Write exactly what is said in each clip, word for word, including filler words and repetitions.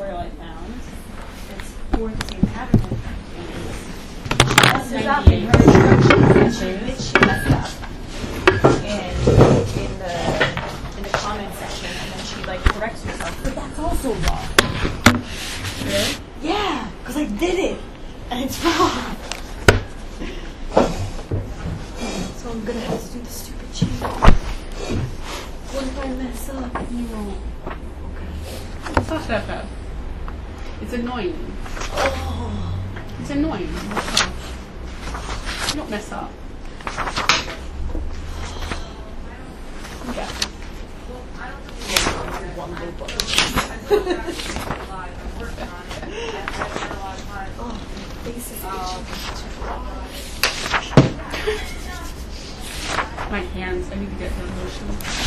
tutorial I found. It's for the same pattern. It's ninety-eight. She, she messed up in, in the in the comment section, and then she like corrects herself. But that's also wrong. Really? Yeah, because I did it, and it's wrong. So I'm gonna have to do the stupid change. What if I mess up? You won't. It's not that bad. It's annoying. Oh. It's annoying. You don't mess up. Yeah. One little button. Oh, basically. My hands. I need to get her lotion.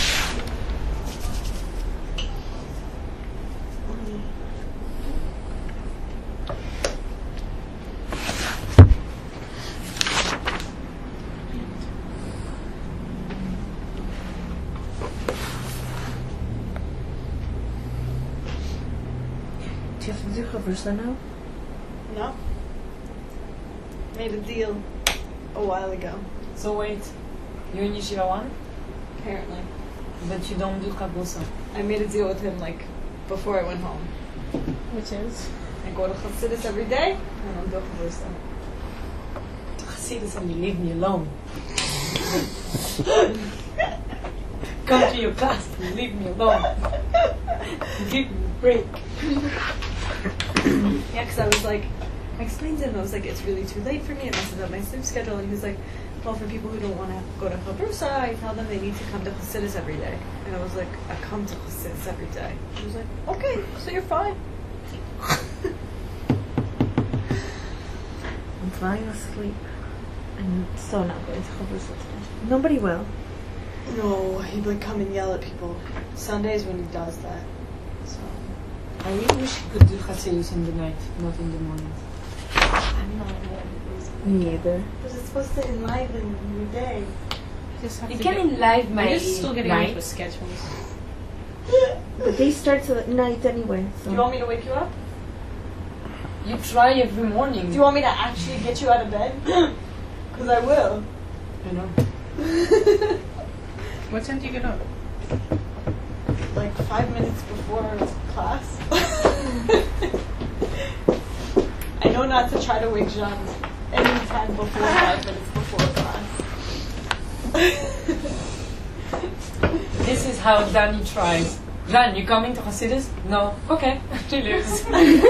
Do you have to do chavrusa now? No. Made a deal a while ago. So wait, you're in Yeshiva one, Apparently. but you don't do chavrusa. I made a deal with him like before I went home. Which is? I go to Chassidus every day, and I don't do chavrusa. Chassidus and you leave me alone. Come to your class and leave me alone. Give me a break. Yeah, because I was like, I explained to him, I was like, it's really too late for me, it messes up my sleep schedule, and he was like, well, for people who don't want to go to Chabrusa, I tell them they need to come to Chassidus every day. And I was like, I come to Chassidus every day. He was like, okay, so you're fine. I'm falling asleep. I'm so not going to chavrusa today. Nobody will. No, he'd like come and yell at people. Sundays when he does that. So I really wish you could do Chassidus in the night, not in the morning. I'm not one. Me neither. Because it's supposed to enliven your day. Just have You to can get, enliven my I'm just still getting night. into schedules. But they start at night anyway. So. Do you want me to wake you up? You try every morning. Do you want me to actually get you out of bed? Because I will. I know. What time do you get up? Like five minutes before class. I know not to try to wake Jean any time before five minutes before class. This is how Danny tries. Jan, you coming to Chassidus? No. Okay. She leaves.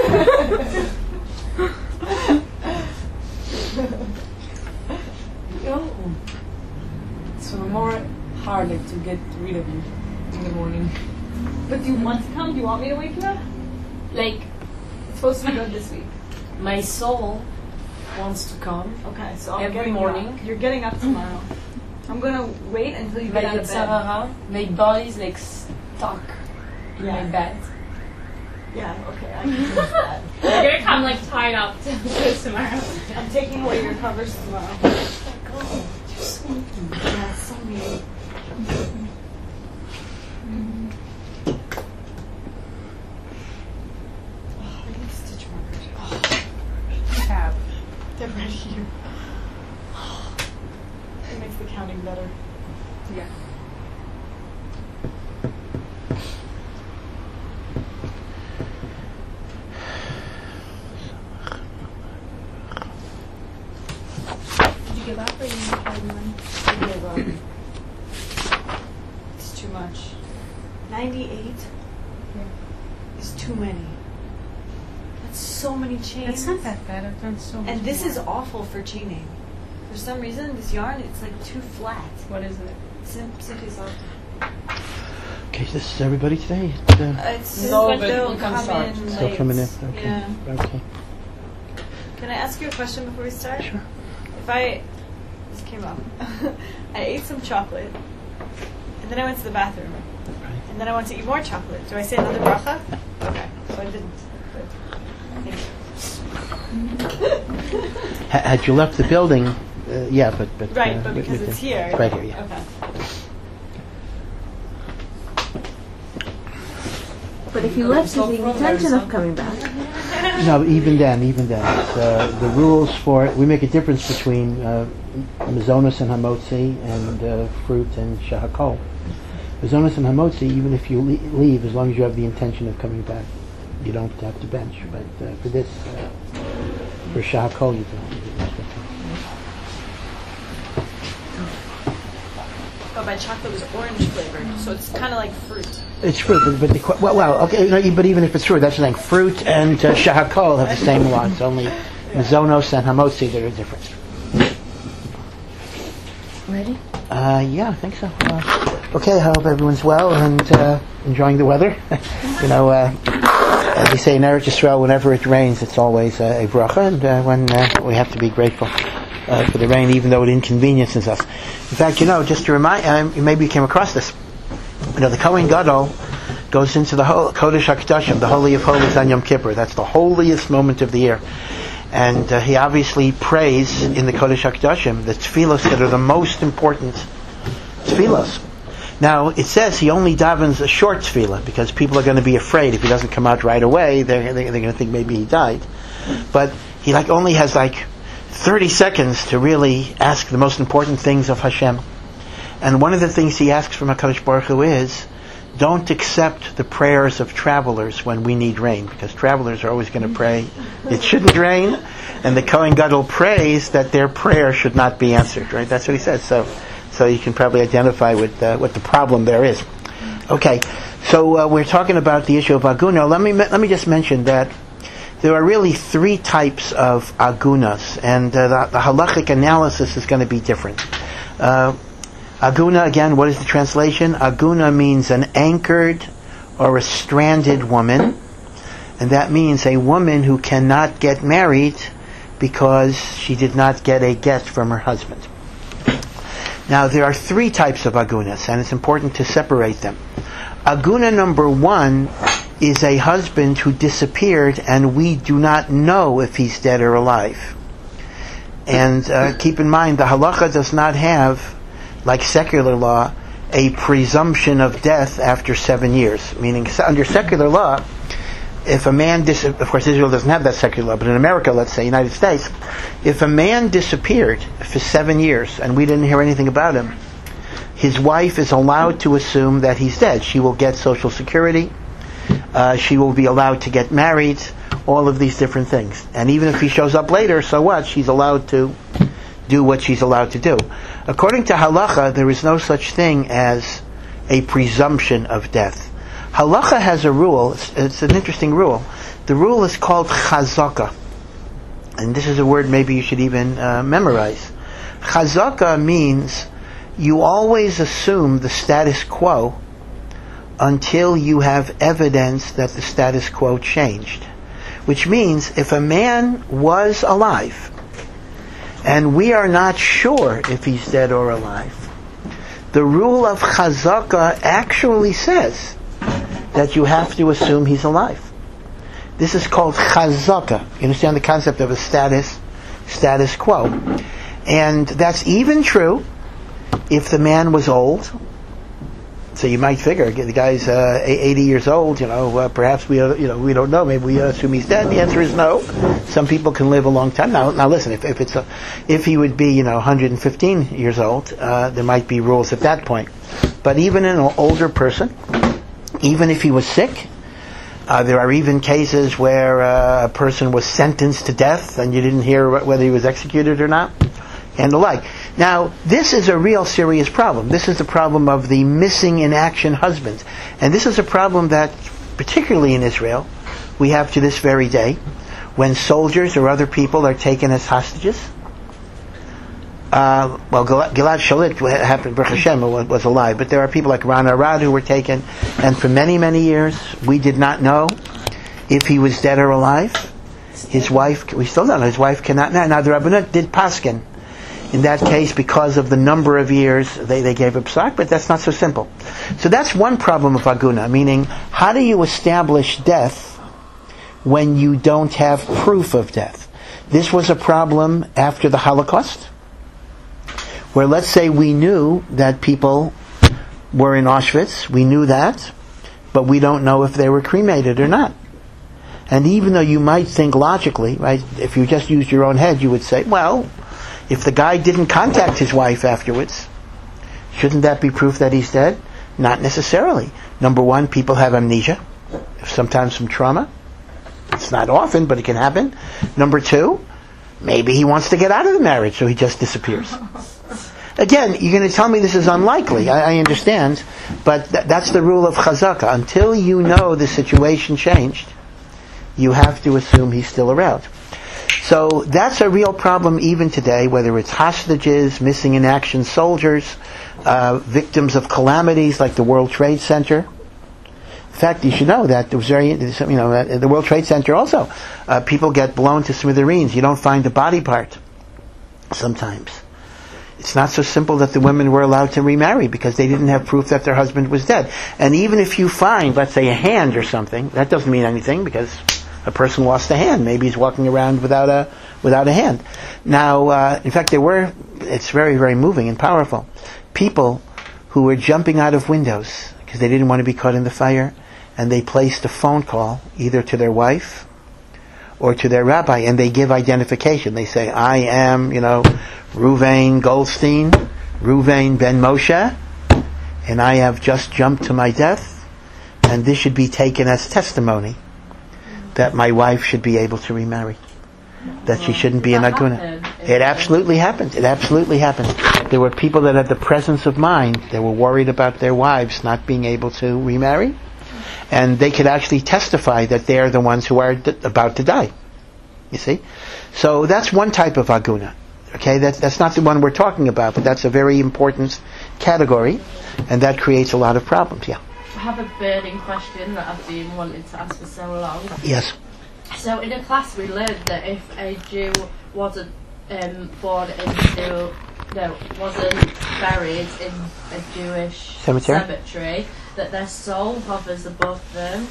No. So more harder to get rid of you in the morning. But do you want to come? Do you want me to wake you up? Like, it's supposed to be good this week. My soul wants to come. Okay, so I'm Every getting morning. You up. You're getting up tomorrow. I'm gonna wait until you My get out of bed. Yetzirah, my body's like stuck in Yeah. my bed. Yeah, okay, I can fix that. You're gonna come like tied up to this tomorrow. I'm taking away your covers tomorrow. Oh, you're so mean. Yeah, so mean. Oh, I need stitch markers. Oh, You have. they're right here. It makes the counting better. Yeah. Did you give up or you tried one? I gave up. It's too much. ninety-eight Yeah. is too many. That's so many chains. It's not that bad. I've done so much. And this more. is awful for chaining. For some reason, this yarn, it's like too flat. What is it? Sim- simply soft. Okay, so this is everybody today. It's, uh, Uh, it's No, like but they'll you can come start. in still late. coming in. Okay. Yeah. Okay. Can I ask you a question before we start? Sure. If I, this came up, I ate some chocolate, and then I went to the bathroom, Right. and then I want to eat more chocolate. Do I say another bracha? Okay, so I didn't. Good. Thank you. Ha- Had you left the building, uh, yeah, but but Right, uh, but we- because we it's can- here. It's right here, yeah. Okay. But if you left with the intention of coming back. No, even then, even then, it's, uh, the rules for it, we make a difference between uh, Mazonos and Hamotzi and uh, fruit and Shahakol. Mazonos and Hamotzi, even if you le- leave, as long as you have the intention of coming back, you don't have to bench. But uh, for this, uh, for Shahakol, you don't. But my chocolate was orange flavored, so it's kind of like fruit. It's fruit, but, but the, qu- well, well, okay, you know, but even if it's fruit, that's the thing. Fruit and uh, Shahakol have the same law. It's only Mazonos and Hamotzi that are different. Ready? Uh, yeah, I think so. Uh, okay, I hope everyone's well and uh, enjoying the weather. you know, uh, as they say in Eretz Yisrael, whenever it rains, it's always uh, a bracha, and uh, when uh, we have to be grateful uh, for the rain, even though it inconveniences us. In fact, you know, just to remind, uh, maybe you came across this. You know, the Kohen Gadol goes into the Hol- Kodesh HaKadoshim, the Holy of Holies on Yom Kippur. That's the holiest moment of the year. And uh, he obviously prays in the Kodesh HaKadoshim the tefillos that are the most important tefillos. Now, it says he only davens a short tefillah because people are going to be afraid if he doesn't come out right away. They're, they're going to think maybe he died. But he like only has like thirty seconds to really ask the most important things of Hashem. And one of the things he asks from HaKadosh Baruch Hu is, don't accept the prayers of travelers when we need rain, because travelers are always going to pray it shouldn't rain, and the Kohen Gadol prays that their prayer should not be answered. Right? That's what he says. So, so you can probably identify with uh, what the problem there is. Okay, so uh, we're talking about the issue of aguna. Let me let me just mention that there are really three types of agunas, and uh, the, the halachic analysis is going to be different. Uh, Aguna, again, what is the translation? Aguna means an anchored or a stranded woman. And that means a woman who cannot get married because she did not get a get from her husband. Now, there are three types of agunas, and it's important to separate them. Aguna number one is a husband who disappeared, and we do not know if he's dead or alive. And uh, keep in mind, the halacha does not have, like secular law, a presumption of death after seven years. Meaning, under secular law, if a man, dis- of course Israel doesn't have that secular law, but in America, let's say, United States, if a man disappeared for seven years and we didn't hear anything about him, his wife is allowed to assume that he's dead. She will get Social Security, uh, she will be allowed to get married, all of these different things. And even if he shows up later, so what? She's allowed to do what she's allowed to do. According to halacha, there is no such thing as a presumption of death. Halacha has a rule, it's, it's an interesting rule. The rule is called chazaka. And this is a word maybe you should even uh, memorize. Chazaka means you always assume the status quo until you have evidence that the status quo changed. Which means if a man was alive, and we are not sure if he's dead or alive, the rule of chazaka actually says that you have to assume he's alive. This is called chazaka. You understand the concept of a status status quo. And that's even true if the man was old. So you might figure the guy's uh, eighty years old. You know, uh, perhaps we, uh, you know, we don't know. Maybe we assume he's dead. The answer is no. Some people can live a long time. Now, now listen. If, if it's a, if he would be, you know, one hundred fifteen years old, uh, there might be rules at that point. But even in an older person, even if he was sick, uh, there are even cases where uh, a person was sentenced to death and you didn't hear whether he was executed or not, and the like. Now, this is a real serious problem. This is the problem of the missing in action husband. And this is a problem that, particularly in Israel, we have to this very day, when soldiers or other people are taken as hostages. Uh, well, Gilad, Gilad Shalit happened, Baruch Hashem, was, was alive, but there are people like Ran Arad who were taken, and for many, many years, we did not know if he was dead or alive. His wife, we still don't know, his wife cannot know. Now, the Rabbanut did paskin. In that case, because of the number of years, they, they gave a psak, but that's not so simple. So that's one problem of aguna, meaning, how do you establish death when you don't have proof of death? This was a problem after the Holocaust, where let's say we knew that people were in Auschwitz, we knew that, but we don't know if they were cremated or not. And even though you might think logically, right, if you just used your own head, you would say, well, if the guy didn't contact his wife afterwards, shouldn't that be proof that he's dead? Not necessarily. Number one, people have amnesia, sometimes from trauma. It's not often, but it can happen. Number two, maybe he wants to get out of the marriage, so he just disappears. Again, you're going to tell me this is unlikely. I, I understand, but th- that's the rule of chazaka. Until you know the situation changed, you have to assume he's still around. So that's a real problem even today, whether it's hostages, missing in action soldiers, uh, victims of calamities like the World Trade Center. In fact, you should know that there was very, you know, at the World Trade Center also, uh, people get blown to smithereens. You don't find a body part sometimes. It's not so simple that the women were allowed to remarry because they didn't have proof that their husband was dead. And even if you find, let's say, a hand or something, that doesn't mean anything because a person lost a hand. Maybe he's walking around without a without a hand. Now, uh, in fact, there were, it's very, very moving and powerful, people who were jumping out of windows because they didn't want to be caught in the fire, and they placed a phone call either to their wife or to their rabbi, and they give identification. They say, I am, you know, Ruvain Goldstein, Ruvain Ben Moshe, and I have just jumped to my death, and this should be taken as testimony that my wife should be able to remarry, that she shouldn't be an aguna. It absolutely happened. It absolutely happened. There were people that had the presence of mind. They were worried about their wives not being able to remarry, and they could actually testify that they are the ones who are d- about to die. You see? So that's one type of aguna. Okay, that's, that's not the one we're talking about, but that's a very important category, and that creates a lot of problems, yeah. I have a burning question that I've been wanting to ask for so long. Yes. So in a class we learned that if a Jew wasn't um, born into, no, wasn't buried in a Jewish Cemetery? cemetery, that their soul hovers above them.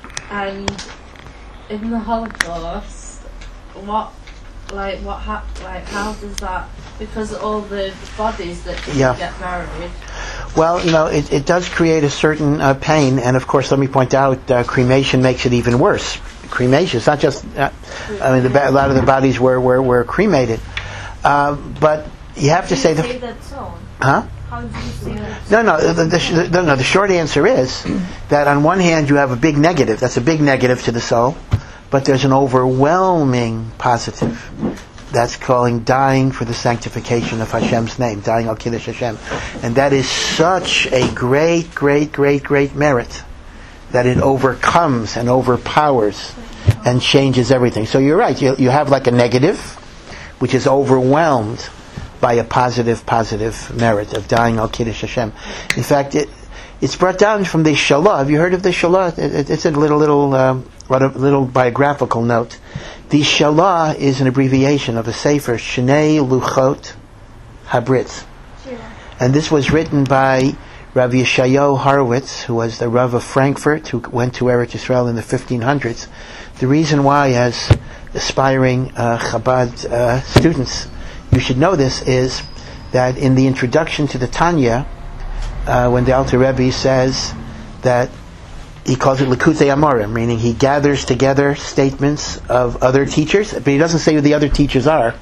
And in the Holocaust, what, like, what hap- like, how does that? Because all the bodies that didn't Yeah. get buried. Well, you know, it, it does create a certain uh, pain, and of course, let me point out, uh, cremation makes it even worse. Cremation, it's not just, uh, I mean, the ba- a lot of the bodies were, were, were cremated. Uh, but you have to say the... Say that song. Huh? How do you say that? No, no, the, the, the, no, no, the short answer is that on one hand you have a big negative, that's a big negative to the soul, but there's an overwhelming positive. That's calling dying for the sanctification of Hashem's name, dying al Kiddush Hashem. And that is such a great, great, great, great merit that it overcomes and overpowers and changes everything. So you're right, you, you have like a negative, which is overwhelmed by a positive, positive merit of dying al Kiddush Hashem. In fact, it it's brought down from the Shalah. Have you heard of the Shalah? It, it, it's a little, little, um, little biographical note. The Shalah is an abbreviation of a sefer, Shnei Luchot Habritz. And this was written by Rav Yeshayahu Horowitz, who was the Rav of Frankfurt, who went to Eretz Yisrael in the fifteen hundreds. The reason why, as aspiring uh, Chabad uh, students, you should know this, is that in the introduction to the Tanya, uh, when the Alter Rebbe says that he calls it Likutei Amorim, meaning he gathers together statements of other teachers, but he doesn't say who the other teachers are.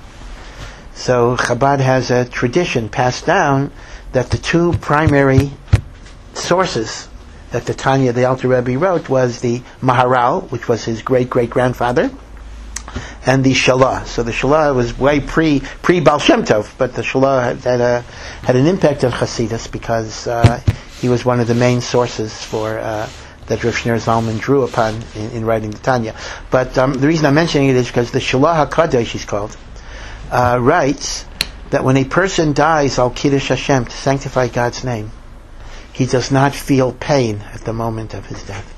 So Chabad has a tradition passed down that the two primary sources that the Tanya, the Alter Rebbe, wrote was the Maharal, which was his great-great-grandfather, and the Shalah. So the Shalah was way pre pre Baal Shem Tov, but the Shalah had, had a had an impact on Hasidus because uh, he was one of the main sources for uh, that Rav Shneur Zalman drew upon in, in writing the Tanya. But um, the reason I'm mentioning it is because the Shalah HaKadosh, she's called, uh, writes that when a person dies al Kiddush Hashem, to sanctify God's name, he does not feel pain at the moment of his death.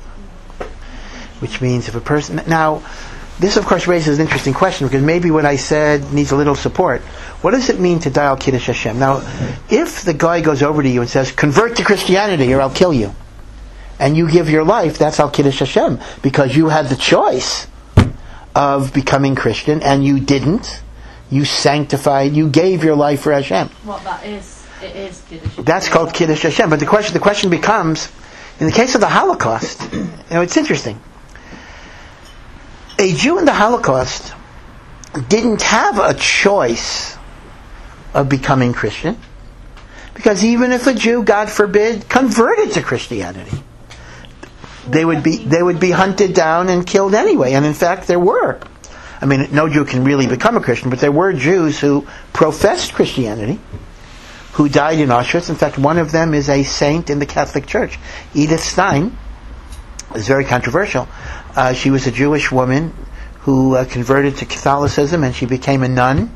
Which means if a person... Now, this of course raises an interesting question, because maybe what I said needs a little support. What does it mean to die al Kiddush Hashem? Now, if the guy goes over to you and says, convert to Christianity or I'll kill you, and you give your life, that's al Kiddush Hashem, because you had the choice of becoming Christian, and you didn't. You sanctified, you gave your life for Hashem. What that is, it is Kiddush Hashem. That's called Kiddush Hashem. But the question, the question becomes, In the case of the Holocaust, you know, it's interesting. A Jew in the Holocaust didn't have a choice of becoming Christian, because even if a Jew, God forbid, converted to Christianity, they would be they would be hunted down and killed anyway. And in fact, there were. I mean, no Jew can really become a Christian, but there were Jews who professed Christianity, who died in Auschwitz. In fact, one of them is a saint in the Catholic Church. Edith Stein is very controversial. Uh, she was a Jewish woman who uh, converted to Catholicism, and she became a nun.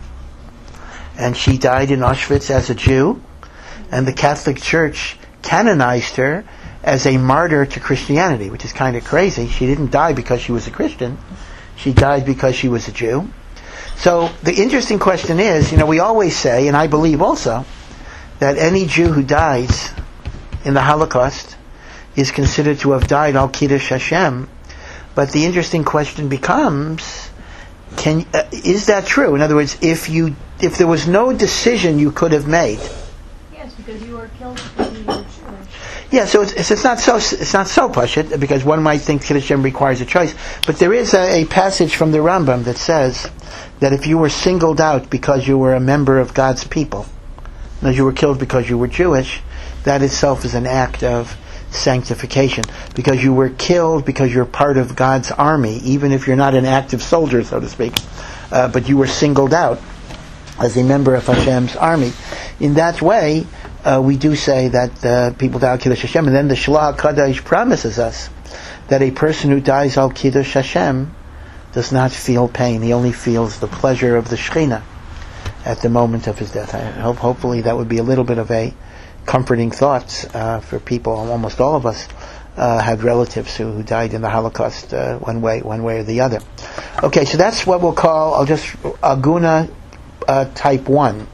And she died in Auschwitz as a Jew. And the Catholic Church canonized her as a martyr to Christianity, which is kind of crazy. She didn't die because she was a Christian. She died because she was a Jew. So the interesting question is, you know, we always say, and I believe also, that any Jew who dies in the Holocaust is considered to have died al Kiddush Hashem. But the interesting question becomes, can uh, is that true? In other words, if you if there was no decision you could have made. Yes, because you were killed because you were Jewish. Yeah, so it's, it's, it's not so it's not so pashut, because one might think Kiddush Hashem requires a choice. But there is a, a passage from the Rambam that says that if you were singled out because you were a member of God's people, as you were killed because you were Jewish, that itself is an act of sanctification. Because you were killed because you're part of God's army, even if you're not an active soldier, so to speak, uh, but you were singled out as a member of Hashem's army. In that way, uh, we do say that uh, people die al Kiddush Hashem, and then the Shlach HaKadosh promises us that a person who dies al Kiddush Hashem does not feel pain. He only feels the pleasure of the Shekhinah at the moment of his death. I hope, hopefully, that would be a little bit of a comforting thought uh, for people. Almost all of us uh, had relatives who, who died in the Holocaust uh, one way, one way or the other. Okay, so that's what we'll call, I'll just Aguna uh, type one.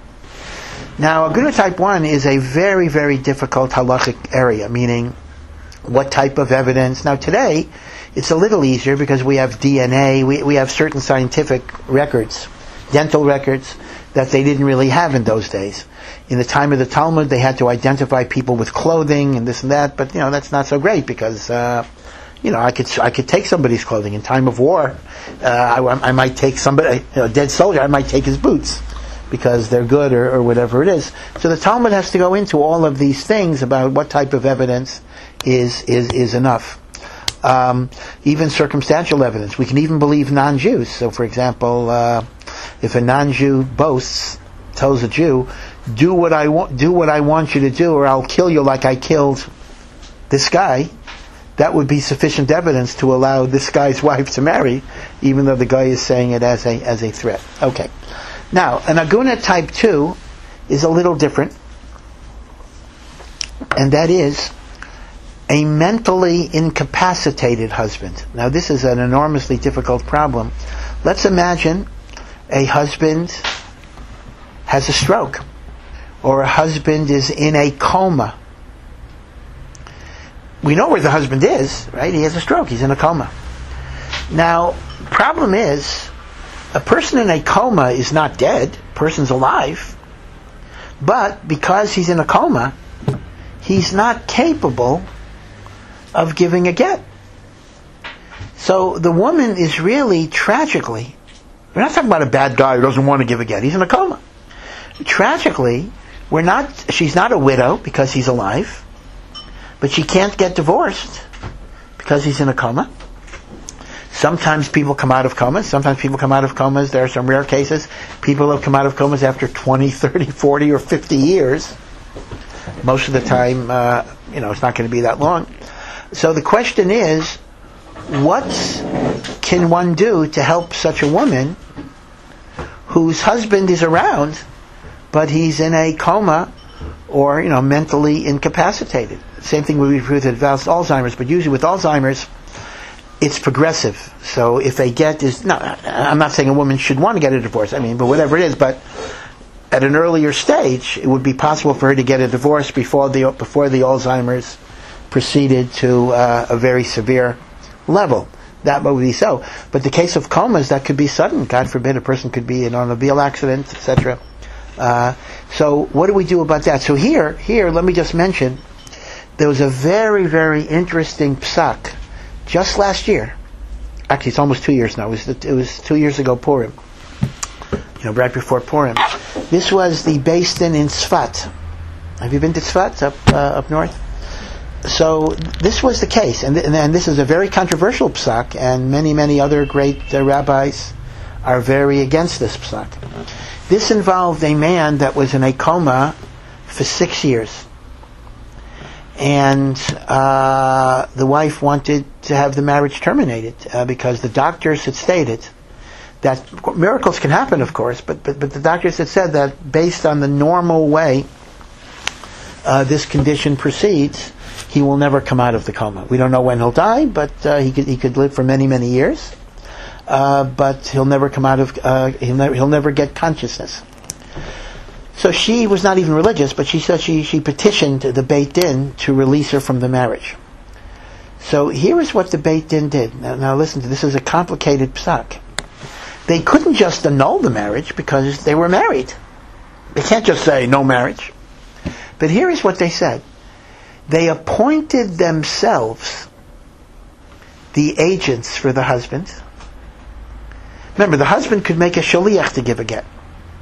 Now, Aguna type one is a very, very difficult halachic area, meaning what type of evidence. Now, today it's a little easier because we have D N A, we we have certain scientific records, dental records, that they didn't really have in those days. In the time of the Talmud, they had to identify people with clothing and this and that, but you know that's not so great because uh, you know I could I could take somebody's clothing in time of war. Uh, I, I might take somebody, you know, a dead soldier. I might take his boots because they're good or, or whatever it is. So the Talmud has to go into all of these things about what type of evidence is is is enough. Um, even circumstantial evidence. We can even believe non-Jews. So, for example, uh, if a non-Jew boasts, tells a Jew, "Do what I want, do what I want you to do, or I'll kill you like I killed this guy," that would be sufficient evidence to allow this guy's wife to marry, even though the guy is saying it as a as a threat. Okay. Now, an Aguna type two is a little different, and that is a mentally incapacitated husband. Now, this is an enormously difficult problem. Let's imagine a husband has a stroke, or a husband is in a coma. We know where the husband is, right? He has a stroke. He's in a coma. Now, problem is, a person in a coma is not dead. A person's alive. But because he's in a coma, he's not capable of giving a get. So the woman is really, tragically, we're not talking about a bad guy who doesn't want to give a get. He's in a coma. Tragically, we're not. She's not a widow because he's alive, but she can't get divorced because he's in a coma. Sometimes people come out of comas. Sometimes people come out of comas. There are some rare cases. People have come out of comas after twenty, thirty, forty, or fifty years. Most of the time, uh, you know, it's not going to be that long. So the question is, what can one do to help such a woman whose husband is around, but he's in a coma or, you know, mentally incapacitated? Same thing would be true with advanced Alzheimer's, but usually with Alzheimer's, it's progressive. So if a get is, no, I'm not saying a woman should want to get a divorce, I mean, but whatever it is, but at an earlier stage, it would be possible for her to get a divorce before the before the Alzheimer's proceeded to uh, a very severe level. That would be so. But the case of comas, that could be sudden. God forbid, a person could be in an automobile accident, et cetera. Uh, so what do we do about that? So here, here, let me just mention there was a very, very interesting psak just last year. Actually, it's almost two years now. It was, it was two years ago, Purim. You know, right before Purim. This was the Beis Din in Tzfat. Have you been to Tzfat up uh, up north? So this was the case, and, th- and this is a very controversial psak, and many, many other great uh, rabbis are very against this psak. This involved a man that was in a coma for six years. And uh, the wife wanted to have the marriage terminated uh, because the doctors had stated that miracles can happen, of course, but, but, but the doctors had said that based on the normal way uh, this condition proceeds, he will never come out of the coma. We don't know when he'll die, but uh, he could he could live for many, many years. Uh, but he'll never come out of uh, he'll never he'll never get consciousness. So she was not even religious, but she said she she petitioned the Beit Din to release her from the marriage. So here is what the Beit Din did. Now, now listen to this. Is a complicated psak. They couldn't just annul the marriage because they were married. They can't just say no marriage. But here is what they said. They appointed themselves the agents for the husband. Remember, the husband could make a shaliach to give a get.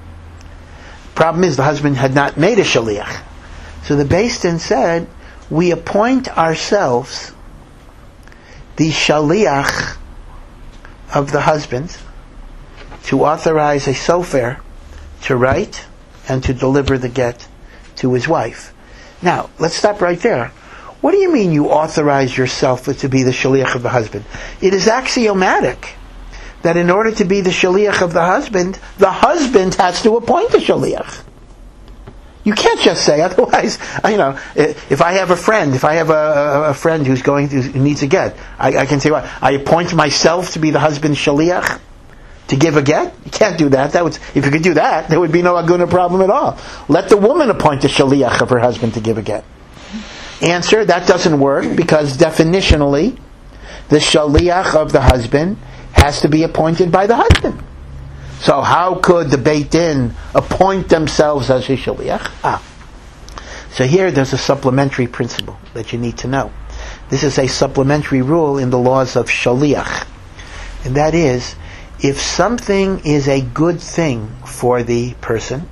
Problem is, the husband had not made a shaliach. So the Beis Din said, we appoint ourselves the shaliach of the husband to authorize a sofer to write and to deliver the get to his wife. Now, let's stop right there. What do you mean you authorize yourself to be the shaliach of the husband? It is axiomatic that in order to be the shaliach of the husband, the husband has to appoint a shaliach. You can't just say, otherwise, you know, if I have a friend, if I have a, a friend who's going to, who needs a get, I, I can say, what? I appoint myself to be the husband's shaliach to give a get? You can't do that. That would, if you could do that, there would be no aguna problem at all. Let the woman appoint a shaliach of her husband to give a get. Answer, that doesn't work because definitionally, the shaliach of the husband has to be appointed by the husband. So how could the Beit Din appoint themselves as a shaliach? Ah. So here there's a supplementary principle that you need to know. This is a supplementary rule in the laws of shaliach. And that is, if something is a good thing for the person,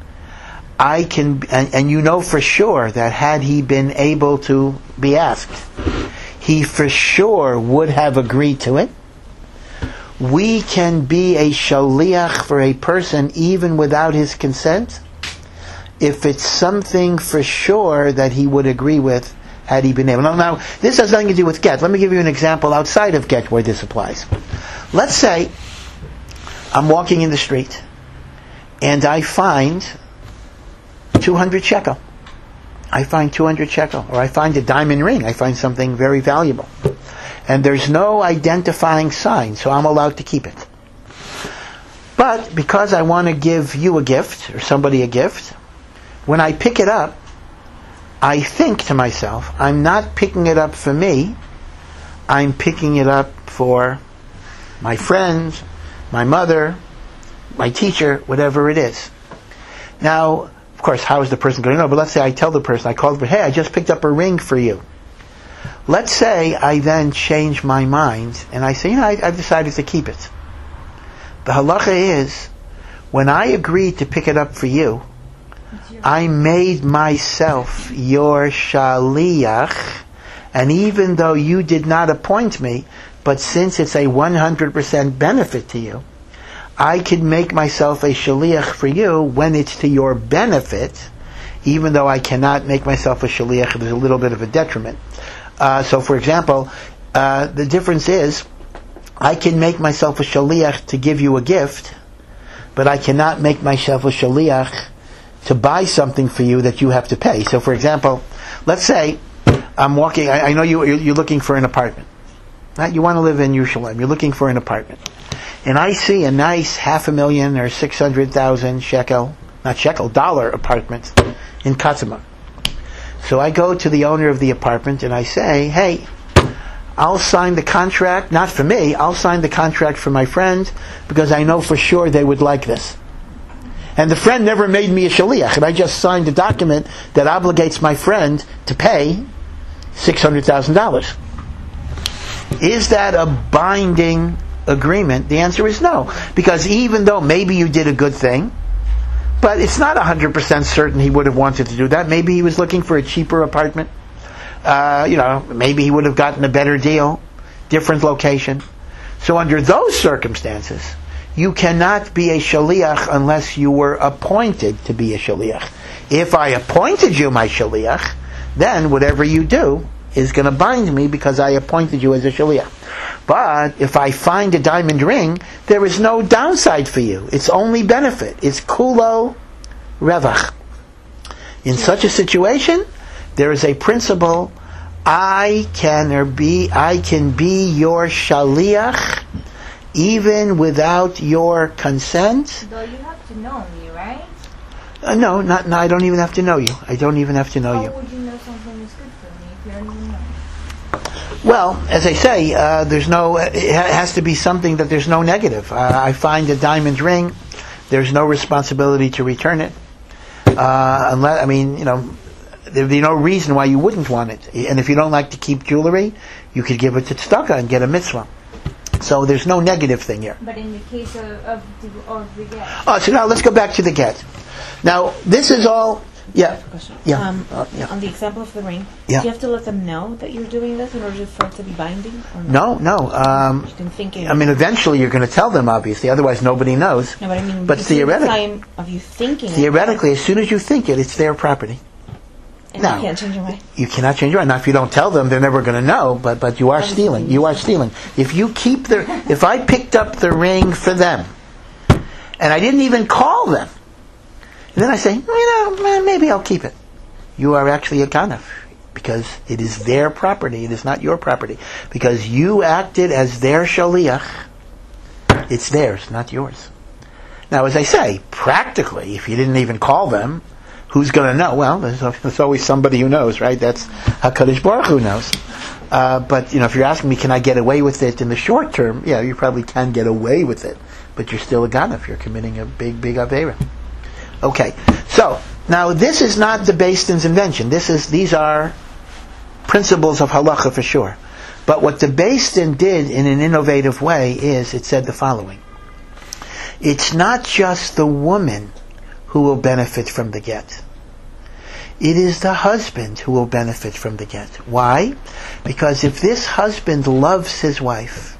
I can, and, and you know for sure that had he been able to be asked, he for sure would have agreed to it. We can be a shaliach for a person even without his consent if it's something for sure that he would agree with had he been able. Now, now, this has nothing to do with get. Let me give you an example outside of get where this applies. Let's say I'm walking in the street and I find two hundred shekel. I find two hundred shekel. Or I find a diamond ring. I find something very valuable. And there's no identifying sign, so I'm allowed to keep it. But because I want to give you a gift, or somebody a gift, when I pick it up, I think to myself, I'm not picking it up for me, I'm picking it up for my friends, my mother, my teacher, whatever it is. Now, of course, how is the person going to know? But let's say I tell the person, I call the person, hey, I just picked up a ring for you. Let's say I then change my mind and I say, you know, I, I've decided to keep it. The halacha is, when I agreed to pick it up for you, I made myself your shaliach, and even though you did not appoint me, but since it's a one hundred percent benefit to you, I can make myself a shaliach for you when it's to your benefit, even though I cannot make myself a shaliach, there's a little bit of a detriment. Uh, so, for example, uh, the difference is, I can make myself a shaliach to give you a gift, but I cannot make myself a shaliach to buy something for you that you have to pay. So, for example, let's say I'm walking. I, I know you, you're, you're looking for an apartment. Right? You want to live in Yerushalayim. You're looking for an apartment, and I see a nice half a million or six hundred thousand shekel, not shekel, dollar apartment in Katzma. So I go to the owner of the apartment and I say, hey, I'll sign the contract, not for me, I'll sign the contract for my friend because I know for sure they would like this. And the friend never made me a shaliach, and I just signed a document that obligates my friend to pay six hundred thousand dollars. Is that a binding agreement? The answer is no. Because even though maybe you did a good thing, but it's not one hundred percent certain he would have wanted to do that. Maybe he was looking for a cheaper apartment. Uh, you know, maybe he would have gotten a better deal, different location. So under those circumstances, you cannot be a shaliach unless you were appointed to be a shaliach. If I appointed you my shaliach, then whatever you do is going to bind me because I appointed you as a shaliach. But if I find a diamond ring, there is no downside for you. It's only benefit. It's kulo revach. In such a situation, there is a principle: I can or be I can be your shaliach even without your consent. Though you have to know me, right? Uh, no, not no. I don't even have to know you. I don't even have to know How you. would you know something is good for me if you don't even know? Well, as I say, uh, there's no. It ha- has to be something that there's no negative. Uh, I find a diamond ring. There's no responsibility to return it. Uh, unless, I mean, you know, there'd be no reason why you wouldn't want it. And if you don't like to keep jewelry, you could give it to tzedakah and get a mitzvah. So there's no negative thing here. But in the case of, of, the, of the get. Oh, so now let's go back to the get. Now, this is all. Yeah. Question. Yeah. Um, Uh, yeah. On the example of the ring, Yeah. do you have to let them know that you're doing this in order for it to be binding? Or not? No, no. Um, You can think it. I mean, eventually you're going to tell them, obviously. Otherwise, nobody knows. no, but I mean, but between the theoretically- time of you thinking, it, Theoretically, as soon as you think it, it's their property. and no. you can't change your mind. You cannot change your mind. Now, if you don't tell them, they're never going to know. But but you are stealing. You are stealing. If you keep their, if I picked up the ring for them, and I didn't even call them, and then I say, you know, eh, maybe I'll keep it. You are actually a ganef because it is their property. It is not your property because you acted as their shaliach. It's theirs, not yours. Now, as I say, practically, if you didn't even call them, who's going to know? Well, there's, there's always somebody who knows, right? That's HaKadosh Baruch Hu knows. Uh, but, you know, if you're asking me, can I get away with it in the short term? Yeah, you probably can get away with it. But you're still a ganef. You're committing a big, big avera. Okay. So, now this is not the Beis Din's invention. This is, these are principles of halacha for sure. But what the Beis Din did in an innovative way is, it said the following. It's not just the woman who will benefit from the get. It is the husband who will benefit from the get. Why? Because if this husband loves his wife,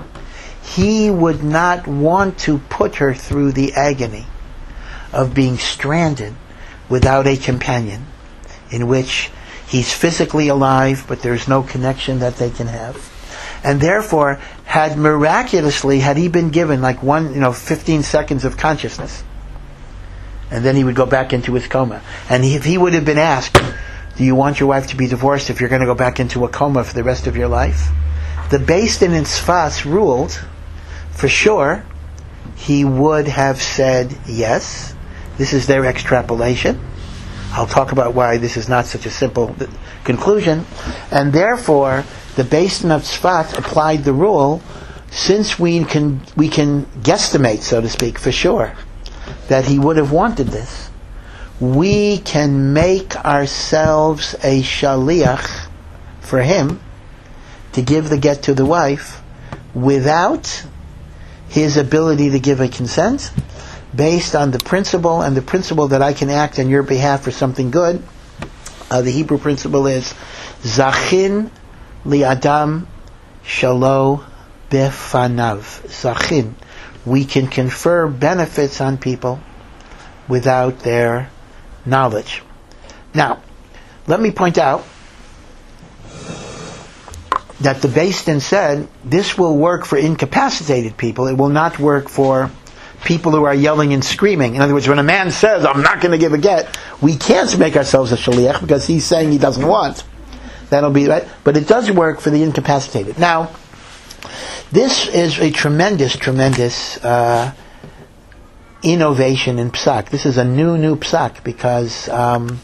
he would not want to put her through the agony of being stranded without a companion, in which he's physically alive, but there's no connection that they can have. And therefore, had miraculously, had he been given like one, you know, fifteen seconds of consciousness, and then he would go back into his coma. And he, if he would have been asked, do you want your wife to be divorced if you're going to go back into a coma for the rest of your life? The Beis Din in Sfas ruled, for sure, he would have said yes. This is their extrapolation. I'll talk about why this is not such a simple conclusion. And therefore, the Beis Din of Tzfat applied the rule, since we can we can guesstimate, so to speak, for sure, that he would have wanted this, we can make ourselves a shaliach for him to give the get to the wife without his ability to give a consent, based on the principle, and the principle that I can act on your behalf for something good. Uh, the Hebrew principle is Zachin li Adam shalo befanav. Zachin. We can confer benefits on people without their knowledge. Now, let me point out that the Beis Din said this will work for incapacitated people. It will not work for people who are yelling and screaming. In other words, when a man says, I'm not going to give a get, we can't make ourselves a shaliach because he's saying he doesn't want. That'll be right. But it does work for the incapacitated. Now, this is a tremendous, tremendous uh, innovation in psak. This is a new, new psak because um,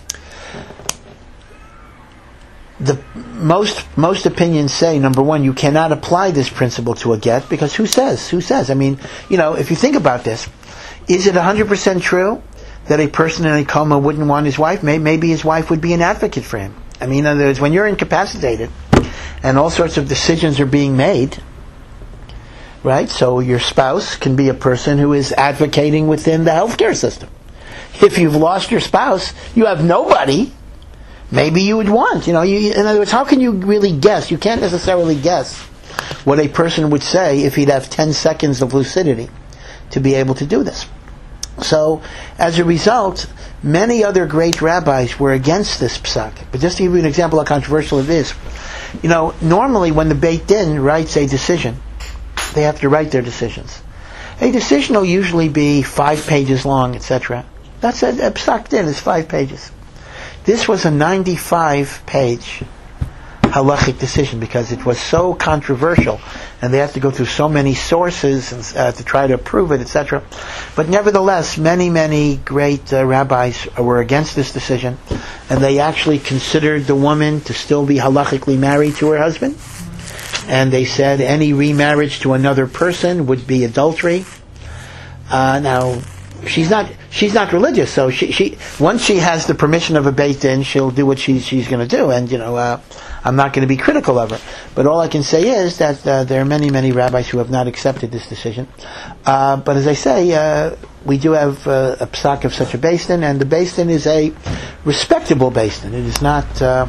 the most most opinions say, number one, you cannot apply this principle to a get because who says? Who says? I mean, you know, if you think about this, is it one hundred percent true that a person in a coma wouldn't want his wife? Maybe his wife would be an advocate for him. I mean, in other words, when you're incapacitated and all sorts of decisions are being made, right? So your spouse can be a person who is advocating within the healthcare system. If you've lost your spouse, you have nobody. Maybe you would want, you know, you, in other words, how can you really guess? You can't necessarily guess what a person would say if he'd have ten seconds of lucidity to be able to do this. So, as a result, many other great rabbis were against this psak. But just to give you an example how controversial it is, you know, normally when the Beit Din writes a decision, they have to write their decisions. A decision will usually be five pages long, et cetera. That's a, a psak din, it's five pages. This was a ninety-five page halachic decision because it was so controversial and they had to go through so many sources and, uh, to try to prove it, et cetera. But nevertheless, many, many great uh, rabbis were against this decision, and they actually considered the woman to still be halachically married to her husband, and they said any remarriage to another person would be adultery. Uh, now, she's not she's not religious, so she she once she has the permission of a Beit Din, she'll do what she's she's going to do, and you know. Uh, I'm not going to be critical of her. But all I can say is that uh, there are many, many rabbis who have not accepted this decision. Uh, but as I say, uh, we do have uh, a psak of such a Beis Din, and the Beis Din is a respectable Beis Din. It is not... Uh,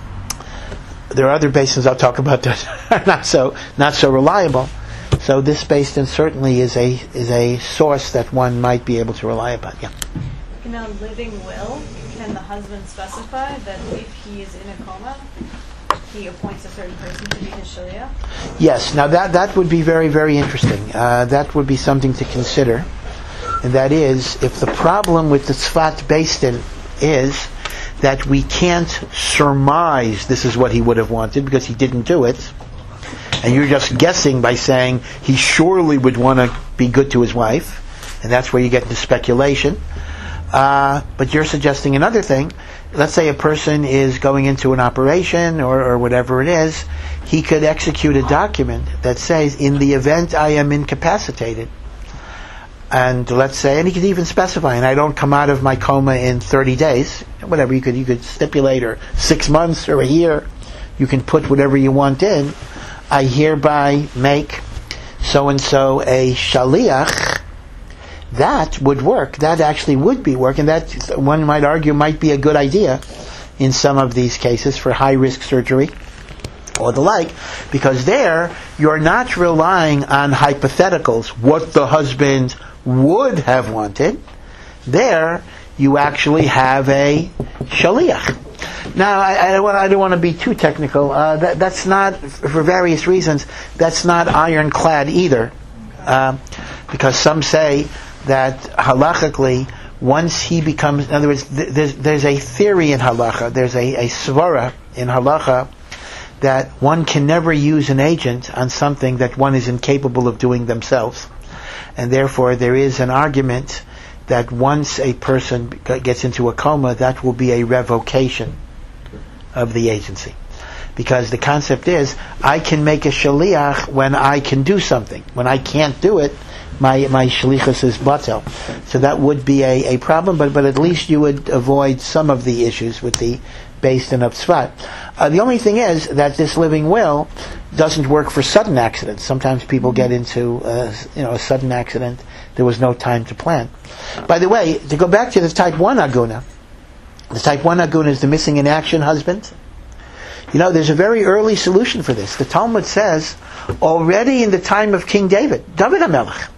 there are other Beis Dins I'll talk about that are not so, not so reliable. So this Beis Din certainly is a is a source that one might be able to rely upon. Yeah. In a living will, can the husband specify that if he is in a coma, he appoints a certain person to be his shaliach? Yes. Now that that would be very, very interesting. Uh, that would be something to consider. And that is, if the problem with the Tzfat Beis Din is that we can't surmise this is what he would have wanted because he didn't do it, and you're just guessing by saying he surely would want to be good to his wife, and that's where you get into speculation. Uh, but you're suggesting another thing. Let's say a person is going into an operation or, or whatever it is, he could execute a document that says, in the event I am incapacitated, and let's say, and he could even specify, and I don't come out of my coma in thirty days, whatever, you could you could stipulate, or six months or a year, you can put whatever you want in, I hereby make so-and-so a shaliach. That would work. That actually would be work, and that, one might argue, might be a good idea in some of these cases for high-risk surgery or the like, because there you're not relying on hypotheticals, what the husband would have wanted. There you actually have a shaliach. Now, I, I, don't, want, I don't want to be too technical. Uh, that, that's not, for various reasons, that's not ironclad either, uh, because some say that halachically, once he becomes, in other words, th- there's, there's a theory in halacha, there's a, a svara in halacha, that one can never use an agent on something that one is incapable of doing themselves. And therefore there is an argument that once a person gets into a coma, that will be a revocation of the agency. Because the concept is, I can make a shaliach when I can do something. When I can't do it, my my shalichus is batel. So that would be a, a problem, but, but at least you would avoid some of the issues with the Beis Din of Tzfat. Uh, the only thing is that this living will doesn't work for sudden accidents. Sometimes people get into uh, you know a sudden accident. There was no time to plan. By the way, to go back to the type one aguna, the type one aguna is the missing in action husband. You know, there's a very early solution for this. The Talmud says, already in the time of King David, David HaMelech,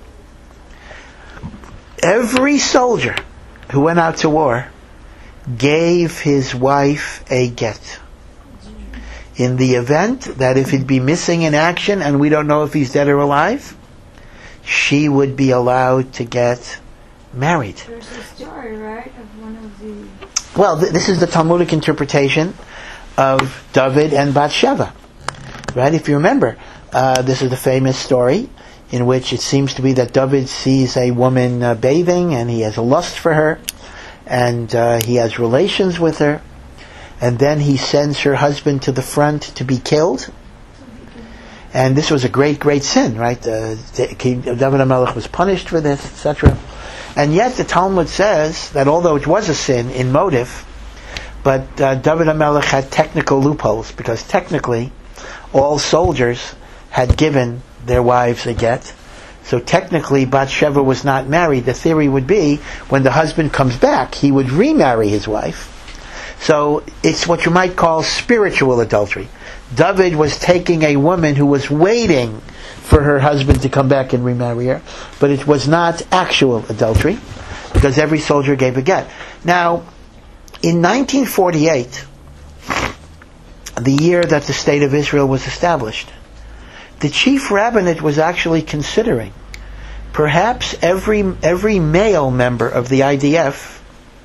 every soldier who went out to war gave his wife a get. In the event that if he'd be missing in action and we don't know if he's dead or alive, she would be allowed to get married. There's a story, right, of one of the... Well, th- this is the Talmudic interpretation of David and Bathsheba. Right? If you remember, uh, this is the famous story in which it seems to be that David sees a woman uh, bathing and he has a lust for her, and uh, he has relations with her, and then he sends her husband to the front to be killed. And this was a great, great sin, right? Uh, King David HaMelech was punished for this, et cetera. And yet the Talmud says that although it was a sin in motive, but uh, David HaMelech had technical loopholes, because technically all soldiers had given their wives a get. So technically Bathsheba was not married. The theory would be when the husband comes back, he would remarry his wife. So it's what you might call spiritual adultery. David was taking a woman who was waiting for her husband to come back and remarry her, but it was not actual adultery, because every soldier gave a get. Now, in nineteen forty-eight, the year that the State of Israel was established, the chief rabbinate was actually considering perhaps every every male member of the I D F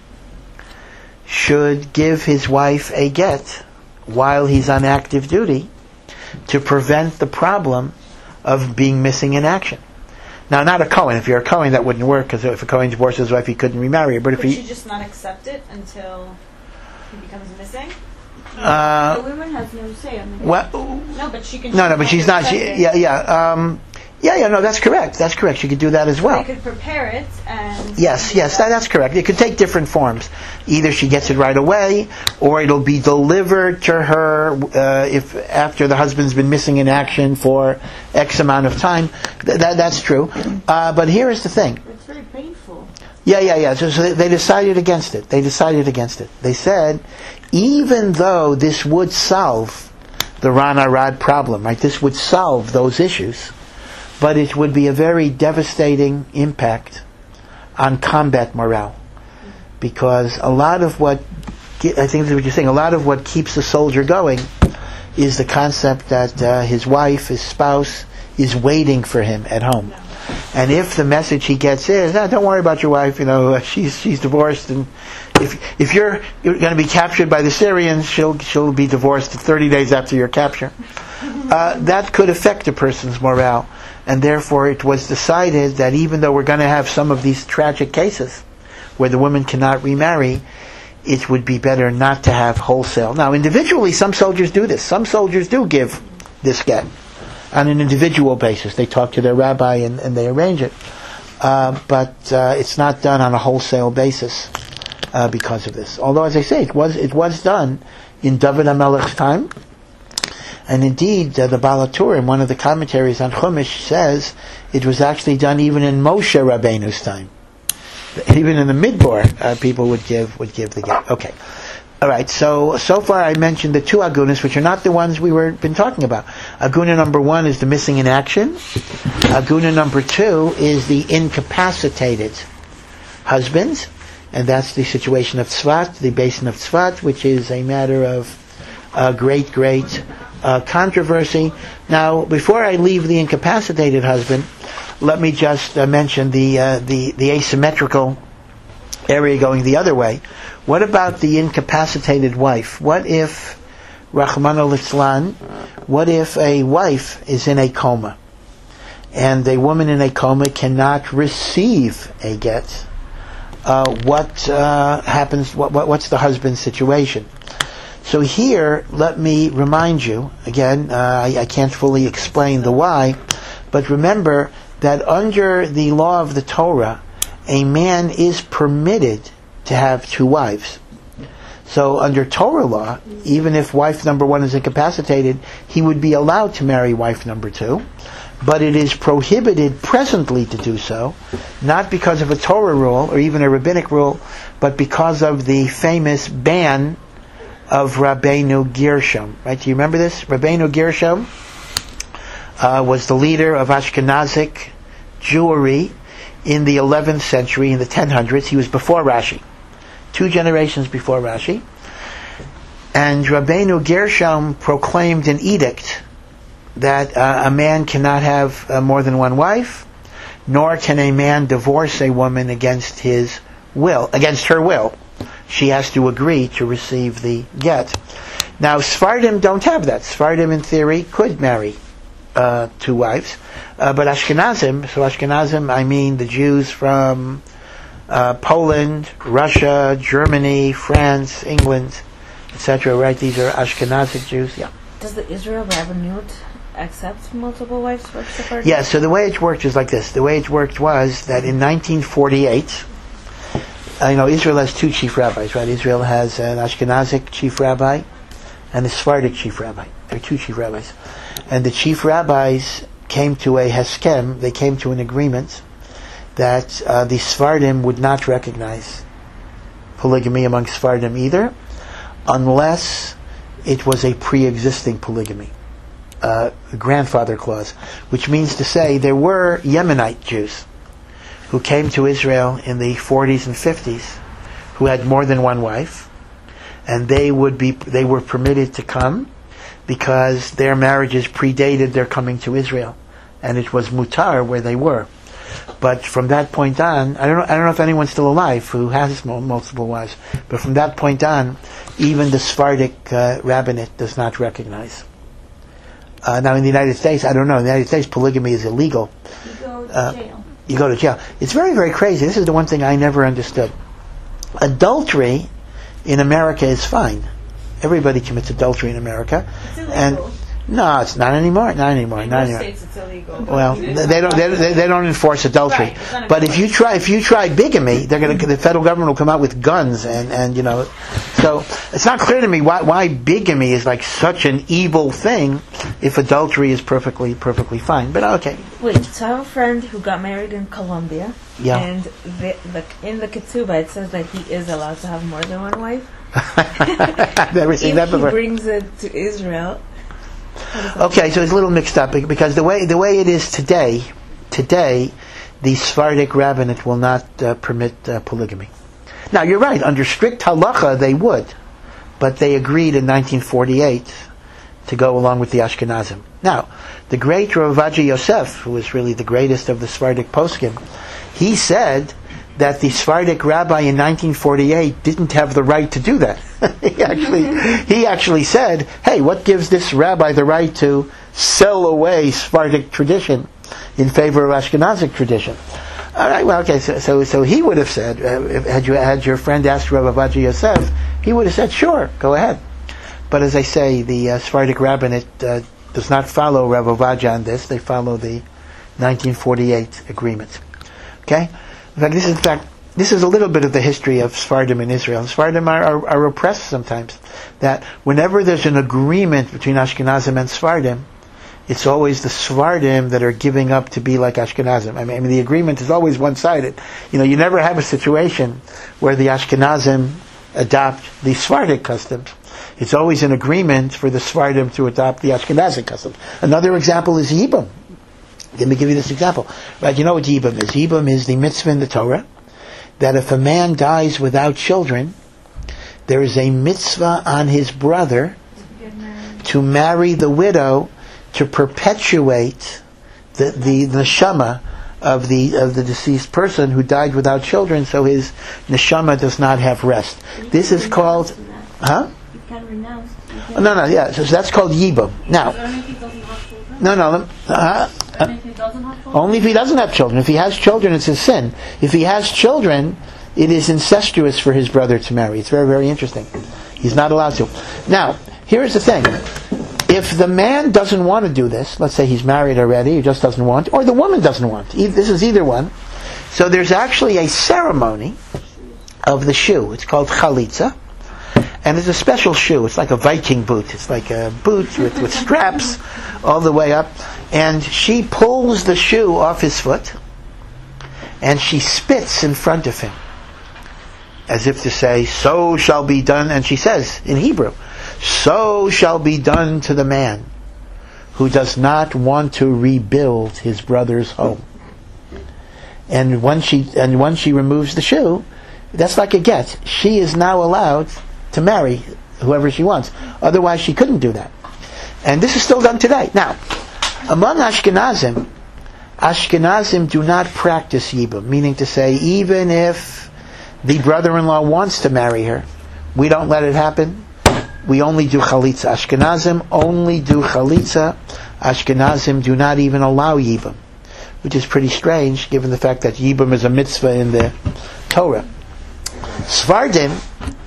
should give his wife a get while he's on active duty to prevent the problem of being missing in action. Now, not a Cohen. If you're a Cohen, that wouldn't work, because if a Cohen divorced his wife, he couldn't remarry her. But if Could he, she just not accept it until he becomes missing? uh, The woman has no say on it. well, No, but she can. no, no, but she's not. She, accept it. yeah, yeah, um, yeah, yeah. No, that's correct. That's correct. She could do that as well. They could prepare it and. Yes, yes, that, that's correct. It could take different forms. Either she gets it right away, or it'll be delivered to her uh, if after the husband's been missing in action for X amount of time. Th- that, that's true. Uh, but here is the thing. It's very painful. Yeah, yeah, yeah. So, so they, they decided against it. They decided against it. They said, even though this would solve the Ran Arad problem, right? This would solve those issues, but it would be a very devastating impact on combat morale, because a lot of what I think is what you're saying. A lot of what keeps the soldier going is the concept that uh, his wife, his spouse, is waiting for him at home. And if the message he gets is, ah, "Don't worry about your wife, you know, she's she's divorced," and if if you're you're going to be captured by the Syrians, she'll she'll be divorced thirty days after your capture. Uh, that could affect a person's morale, and therefore it was decided that even though we're going to have some of these tragic cases where the woman cannot remarry, it would be better not to have wholesale. Now, individually, some soldiers do this. Some soldiers do give this get on an individual basis. They talk to their rabbi and, and they arrange it. Uh, but uh, it's not done on a wholesale basis uh, because of this. Although, as I say, it was it was done in David HaMelech's time. And indeed, uh, the Baal HaTurim, in one of the commentaries on Chumash, says it was actually done even in Moshe Rabbeinu's time. Even in the Midbar, uh, people would give would give the get. Okay. All right, so so far I mentioned the two agunas, which are not the ones we were been talking about. Aguna number one is the missing in action. Aguna number two is the incapacitated husband, and that's the situation of Tzfat, the basin of Tzfat, which is a matter of uh, great, great uh, controversy. Now, before I leave the incapacitated husband, let me just uh, mention the uh, the the asymmetrical area going the other way. What about the incapacitated wife? What if, Rachmana litzlan, what if a wife is in a coma, and a woman in a coma cannot receive a get? Uh, what uh, happens? What, what, what's the husband's situation? So here, let me remind you again. Uh, I, I can't fully explain the why, but remember that under the law of the Torah, a man is permitted to have two wives. So under Torah law, even if wife number one is incapacitated, he would be allowed to marry wife number two. But it is prohibited presently to do so, not because of a Torah rule or even a rabbinic rule, but because of the famous ban of Rabbeinu Gershom. Right? Do you remember this? Rabbeinu Gershom uh, was the leader of Ashkenazic Jewry in the eleventh century, in the ten hundreds. He was before Rashi. Two generations before Rashi. And Rabbeinu Gershom proclaimed an edict that uh, a man cannot have uh, more than one wife, nor can a man divorce a woman against his will, against her will. She has to agree to receive the get. Now, Sephardim don't have that. Sephardim, in theory, could marry uh, two wives. Uh, but Ashkenazim, so Ashkenazim, I mean the Jews from uh, Poland, Russia, Germany, France, England, et cetera. Right? These are Ashkenazic Jews. Yeah. Does the Israel rabbinate accept multiple wives for Sephardim? Yeah. So the way it worked is like this. The way it worked was that in nineteen forty-eight, I know Israel has two chief rabbis, right? Israel has an Ashkenazic chief rabbi and a Sephardic chief rabbi. There are two chief rabbis. And the chief rabbis came to a heskem, they came to an agreement that uh, the Sephardim would not recognize polygamy among Sephardim either, unless it was a pre-existing polygamy, uh, a grandfather clause, which means to say there were Yemenite Jews who came to Israel in the forties and fifties who had more than one wife, and they would be they were permitted to come because their marriages predated their coming to Israel, and it was mutar where they were. But from that point on, I don't know, I don't know if anyone's still alive who has multiple wives, but from that point on, even the Sephardic uh, rabbinate does not recognize. Uh, now in the United States, I don't know, in the United States polygamy is illegal. You go to Uh, jail. You go to jail. It's very, very crazy. This is the one thing I never understood. Adultery in America is fine. Everybody commits adultery in America. It's illegal. And no, it's not anymore. Not anymore. In Not most anymore. states it's illegal. Well, they don't. They, they they don't enforce adultery. Right, it's not But if you try, if you try bigamy, they're going to. The federal government will come out with guns, and, and you know. So it's not clear to me why why bigamy is like such an evil thing, if adultery is perfectly perfectly fine. But okay. Wait, so I have a friend who got married in Colombia, Yeah. and the, the, in the ketubah it says that he is allowed to have more than one wife. I've never seen If that he before. brings it to Israel. Okay, so it's a little mixed up because the way the way it is today, today, the Sephardic rabbinate will not uh, permit uh, polygamy. Now you're right. Under strict halacha, they would, but they agreed in nineteen forty-eight to go along with the Ashkenazim. Now, the great Rav Ovadia Yosef, who was really the greatest of the Sephardic poskim, he said that the Sephardic rabbi in nineteen forty-eight didn't have the right to do that. he actually he actually said, hey, what gives this rabbi the right to sell away Sephardic tradition in favor of Ashkenazic tradition? All right, well, okay, so so, so he would have said, uh, if, had you had your friend asked Rav Ovadia Yosef, he would have said, sure, go ahead. But as I say, the uh, Sephardic rabbinate uh, does not follow Rav Ovadia on this. They follow the nineteen forty-eight agreement. Okay? In fact, this is, in fact, this is a little bit of the history of Sephardim in Israel. Sephardim are, are, are oppressed sometimes. That whenever there's an agreement between Ashkenazim and Sephardim, it's always the Sephardim that are giving up to be like Ashkenazim. I mean, I mean, the agreement is always one-sided. You know, you never have a situation where the Ashkenazim adopt the Sephardic customs. It's always an agreement for the Sephardim to adopt the Ashkenazic customs. Another example is Yibum. Let me give you this example. Right, you know what Yibum is? Yibum is the mitzvah in the Torah that if a man dies without children, there is a mitzvah on his brother to marry the widow to perpetuate the the neshama of the of the deceased person who died without children, so his neshama does not have rest. This is called, huh? You can renounce. You Oh, can no, no, yeah. So, so that's called Yibum. Now, Only if he doesn't have children? no, no. Uh, Only if he doesn't have children? Only if he doesn't have children. If he has children, it's a sin. If he has children, it is incestuous for his brother to marry. It's very, very interesting. He's not allowed to. Now, here's the thing. If the man doesn't want to do this, let's say he's married already, he just doesn't want, or the woman doesn't want, e- this is either one. So there's actually a ceremony of the shoe. It's called chalitza. And it's a special shoe. It's like a Viking boot. It's like a boot with, with straps all the way up. And she pulls the shoe off his foot, and she spits in front of him, as if to say, so shall be done. And she says, in Hebrew, so shall be done to the man who does not want to rebuild his brother's home. And once she, and once she removes the shoe, that's like a get. She is now allowed to marry whoever she wants. Otherwise, she couldn't do that. And this is still done today. Now, among Ashkenazim, Ashkenazim do not practice Yibum, meaning to say, even if the brother-in-law wants to marry her, we don't let it happen. We only do chalitza. Ashkenazim only do chalitza. Ashkenazim do not even allow Yibum, which is pretty strange, given the fact that Yibum is a mitzvah in the Torah. Sephardim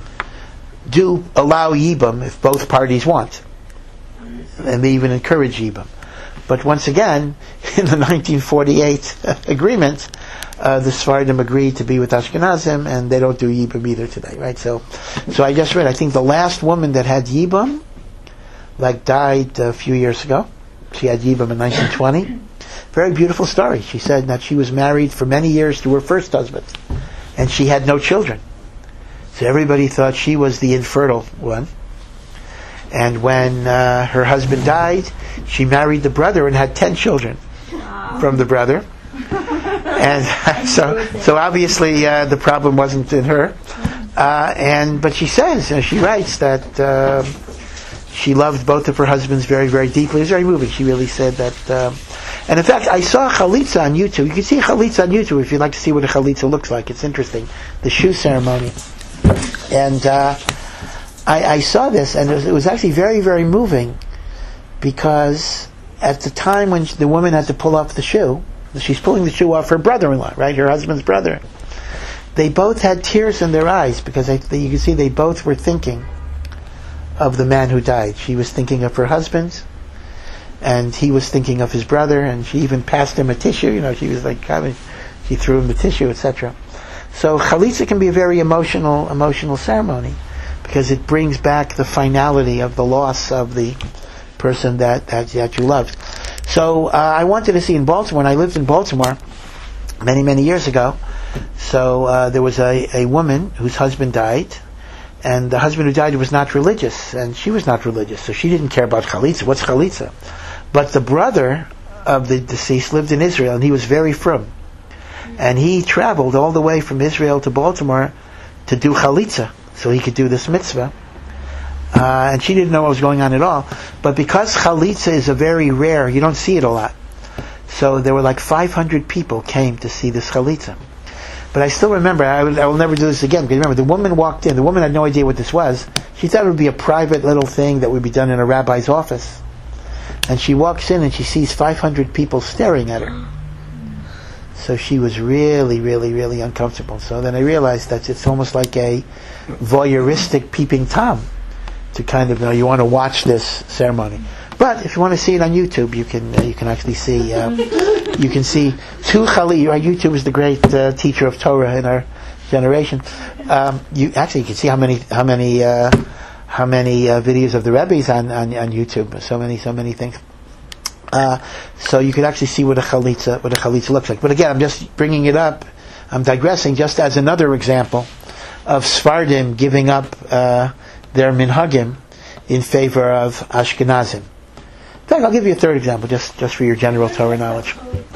do allow Yibum if both parties want, and they even encourage Yibum. But once again, in the nineteen forty-eight agreement, uh, the Sephardim agreed to be with Ashkenazim, and they don't do Yibam either today, right? So, so I just read, I think the last woman that had Yibam, like, died a few years ago. She had Yibam in nineteen twenty. Very beautiful story. She said that she was married for many years to her first husband, and she had no children. So everybody thought she was the infertile one. And when uh, her husband died, she married the brother and had ten children from the brother. And so, so obviously uh, the problem wasn't in her. Uh, and but she says, uh, she writes that uh, she loved both of her husbands very, very deeply. It was very moving. She really said that. Um, and in fact, I saw chalitza on YouTube. You can see chalitza on YouTube if you'd like to see what a chalitza looks like. It's interesting, the shoe ceremony. And uh, I, I saw this, and it was, it was actually very, very moving, because at the time when the woman had to pull off the shoe, she's pulling the shoe off her brother-in-law, right, her husband's brother. They both had tears in their eyes, because they, they, you can see they both were thinking of the man who died. She was thinking of her husband, and he was thinking of his brother, and she even passed him a tissue. You know, she was like, she threw him the tissue, et cetera. So chalitza can be a very emotional, emotional ceremony, because it brings back the finality of the loss of the person that that, that you loved. So uh, I wanted to see in Baltimore. When I lived in Baltimore many, many years ago, so uh, there was a, a woman whose husband died, and the husband who died was not religious, and she was not religious, so she didn't care about chalitza. What's chalitza? But the brother of the deceased lived in Israel, and he was very frum. And he traveled all the way from Israel to Baltimore to do chalitza, so he could do this mitzvah. Uh, and she didn't know what was going on at all. But because chalitza is a very rare, you don't see it a lot. So there were like five hundred people came to see this chalitza. But I still remember, I will, I will never do this again, because remember, the woman walked in, the woman had no idea what this was. She thought it would be a private little thing that would be done in a rabbi's office. And she walks in and she sees five hundred people staring at her. So she was really, really, really uncomfortable. So then I realized that it's almost like a voyeuristic peeping Tom, to kind of, you know, you want to watch this ceremony. But if you want to see it on YouTube, you can uh, you can actually see uh, you can see two chali. Right, YouTube is the great uh, teacher of Torah in our generation. Um, you actually you can see how many how many uh, how many uh, videos of the Rebbe's on, on on YouTube. So many so many things. Uh, so you could actually see what a chalitza what a chalitza looks like. But again, I'm just bringing it up. I'm digressing just as another example of Sephardim giving up uh, their minhagim in favor of Ashkenazim. In fact, I'll give you a third example, just, just for your general Torah knowledge.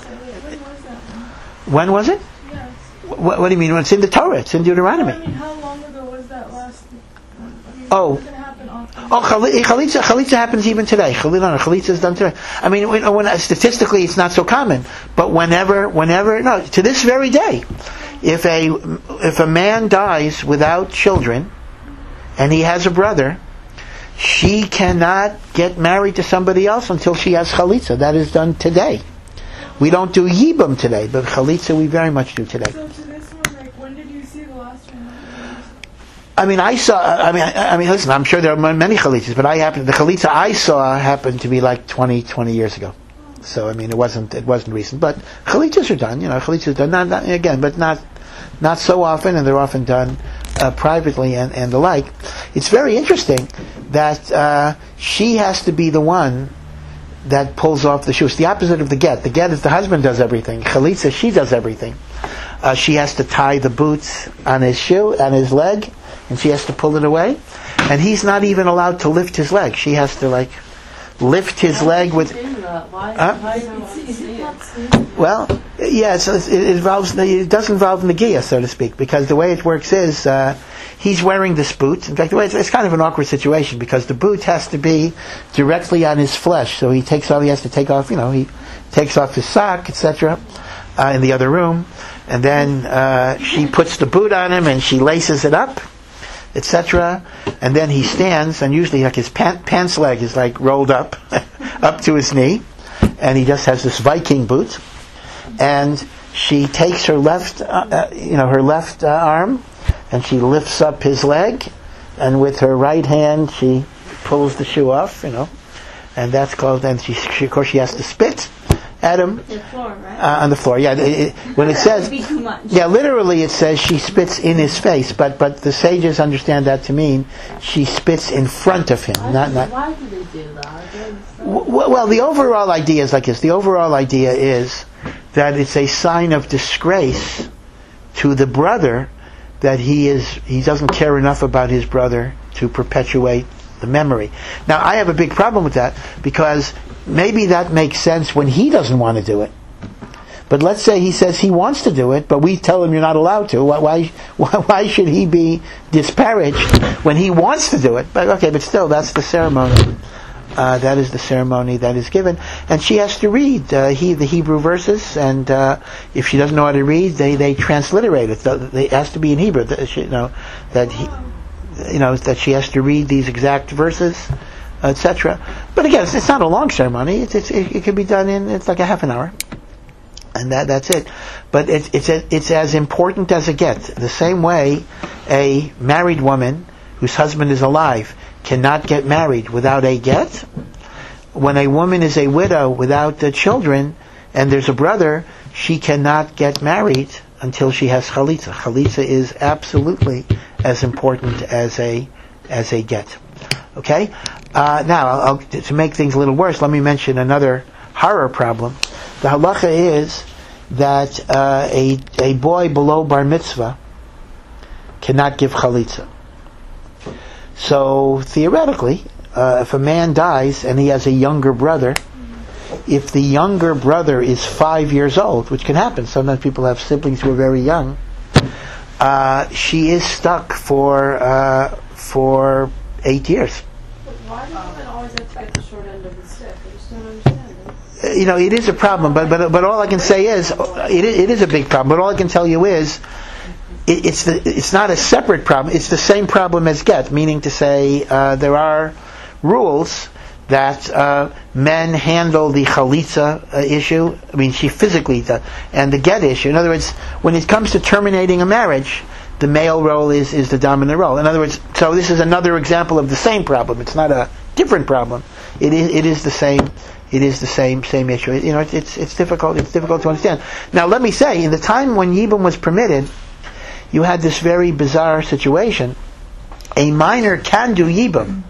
When was it? Yes. What, what do you mean? Well, it's in the Torah. It's in Deuteronomy. I mean, how long ago was that last? I mean, Oh. It doesn't happen often. Oh, chali- chalitza, chalitza happens even today. Chalitza, chalitza is done today. I mean, when, when, statistically, it's not so common, but whenever, whenever, no, to this very day, if a if a man dies without children, and he has a brother, she cannot get married to somebody else until she has chalitza. That is done today. We don't do yibam today, but chalitza we very much do today. So to this one, like, when did you see the last one? I mean, I saw. I mean, I, I mean, listen. I'm sure there are many chalitzas, but I happen the chalitza I saw happened to be like twenty, twenty years ago. So I mean, it wasn't it wasn't recent. But chalitzas are done. You know, chalitzas are done. Not, not again, but not not so often, and they're often done uh, privately and, and the like. It's very interesting that uh, she has to be the one that pulls off the shoe. It's the opposite of the get. The get is the husband does everything. Chalitza, she does everything. Uh, she has to tie the boots on his shoe, on his leg, and she has to pull it away. And he's not even allowed to lift his leg. She has to, like, lift his leg with... Why? Huh? Why? Well, yeah, it's, it involves it does involve negiah, so to speak, because the way it works is uh, he's wearing this boot. In fact, the way it's, it's kind of an awkward situation because the boot has to be directly on his flesh. So he takes off. He has to take off. You know, he takes off his sock, et cetera, uh, in the other room, and then uh, she puts the boot on him and she laces it up, et cetera. And then he stands, and usually like his pant, pants leg is like rolled up, up to his knee, and he just has this Viking boot. And she takes her left, uh, you know, her left uh, arm, and she lifts up his leg, and with her right hand she pulls the shoe off, you know, and that's called. And she, she of course, she has to spit at him The floor, right? uh, on the floor. Yeah, it, it, when it That says, would be too much. yeah, literally it says she spits in his face, but but the sages understand that to mean she spits in front of him, Why, not do, not. why do they do that? I don't understand. W- Well, the overall idea is like this. The overall idea is that it's a sign of disgrace to the brother that he is he doesn't care enough about his brother to perpetuate the memory. Now, I have a big problem with that because maybe that makes sense when he doesn't want to do it. But let's say he says he wants to do it, but we tell him you're not allowed to. Why, why, why should he be disparaged when he wants to do it? But okay, but still, that's the ceremony. Uh, that is the ceremony that is given, and she has to read uh, he the Hebrew verses, and uh, if she doesn't know how to read, they, they transliterate it. So it has to be in Hebrew. That she, you know that he, you know that she has to read these exact verses, et cetera. But again, it's, it's not a long ceremony. It's, it's it, it can be done in it's like a half an hour, and that that's it. But it's it's a, it's as important as it gets. The same way, a married woman whose husband is alive cannot get married without a get. When a woman is a widow without the children, and there's a brother, she cannot get married until she has chalitza. Chalitza is absolutely as important as a as a get. Okay. Uh, now, I'll, I'll, to make things a little worse, let me mention another horror problem. The halacha is that uh, a a boy below bar mitzvah cannot give chalitza. So theoretically, uh, if a man dies and he has a younger brother, if the younger brother is five years old, which can happen, sometimes people have siblings who are very young, uh, she is stuck for uh, for eight years. But why do women always have to get the short end of the stick? I just don't understand it. Uh, You know, it is a problem, but but but all I can say is it it is a big problem. But all I can tell you is. It, it's the, it's not a separate problem. It's the same problem as get, meaning to say uh, there are rules that uh, men handle the chalitza uh, issue. I mean, she physically does, and the get issue. In other words, when it comes to terminating a marriage, the male role is, is the dominant role. In other words, so this is another example of the same problem. It's not a different problem. It is it is the same. It is the same same issue. You know, it's it's, it's difficult. It's difficult to understand. Now, let me say, in the time when Yibum was permitted, you had this very bizarre situation. A minor can do Yibum,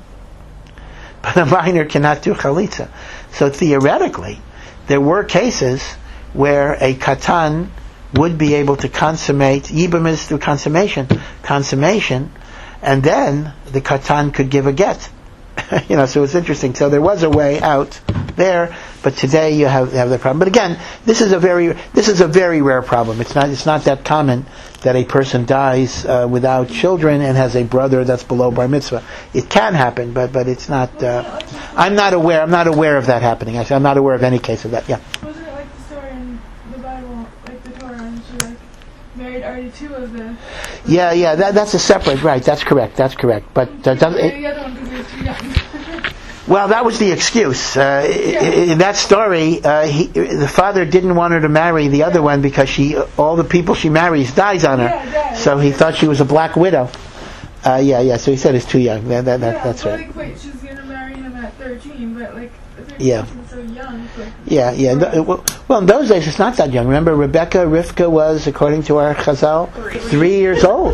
but a minor cannot do Chalitza. So theoretically, there were cases where a Katan would be able to consummate, Yibum is through consummation, consummation, and then the Katan could give a get. You know, so it's interesting. So there was a way out there, but today you have, have the problem. But again, this is a very this is a very rare problem. It's not it's not that common that a person dies uh, without children and has a brother that's below bar mitzvah. It can happen, but but it's not. Uh, I'm not aware. I'm not aware of that happening. Actually, I'm not aware of any case of that. Yeah. Wasn't it like the story in the Bible, like the Torah, and she like married already two of the. Yeah, yeah. That, that's a separate right. That's correct. That's correct. But uh, does, Married it, the other one because he was too young. well, that was the excuse. Uh, i- in that story, uh, he, the father didn't want her to marry the other one because she, all the people she marries dies on her. Yeah, yeah, So he thought she was a black widow. Uh, yeah, yeah. So he said it's too young. That, that, that, Yeah, that's but right. like, wait, she's gonna marry him at thirteen, but like thirteen Yeah. seems so young. Like, Yeah, yeah. No, well, well, in those days, it's not that young. Remember, Rebecca, Rivka was, according to our Chazal, three years old.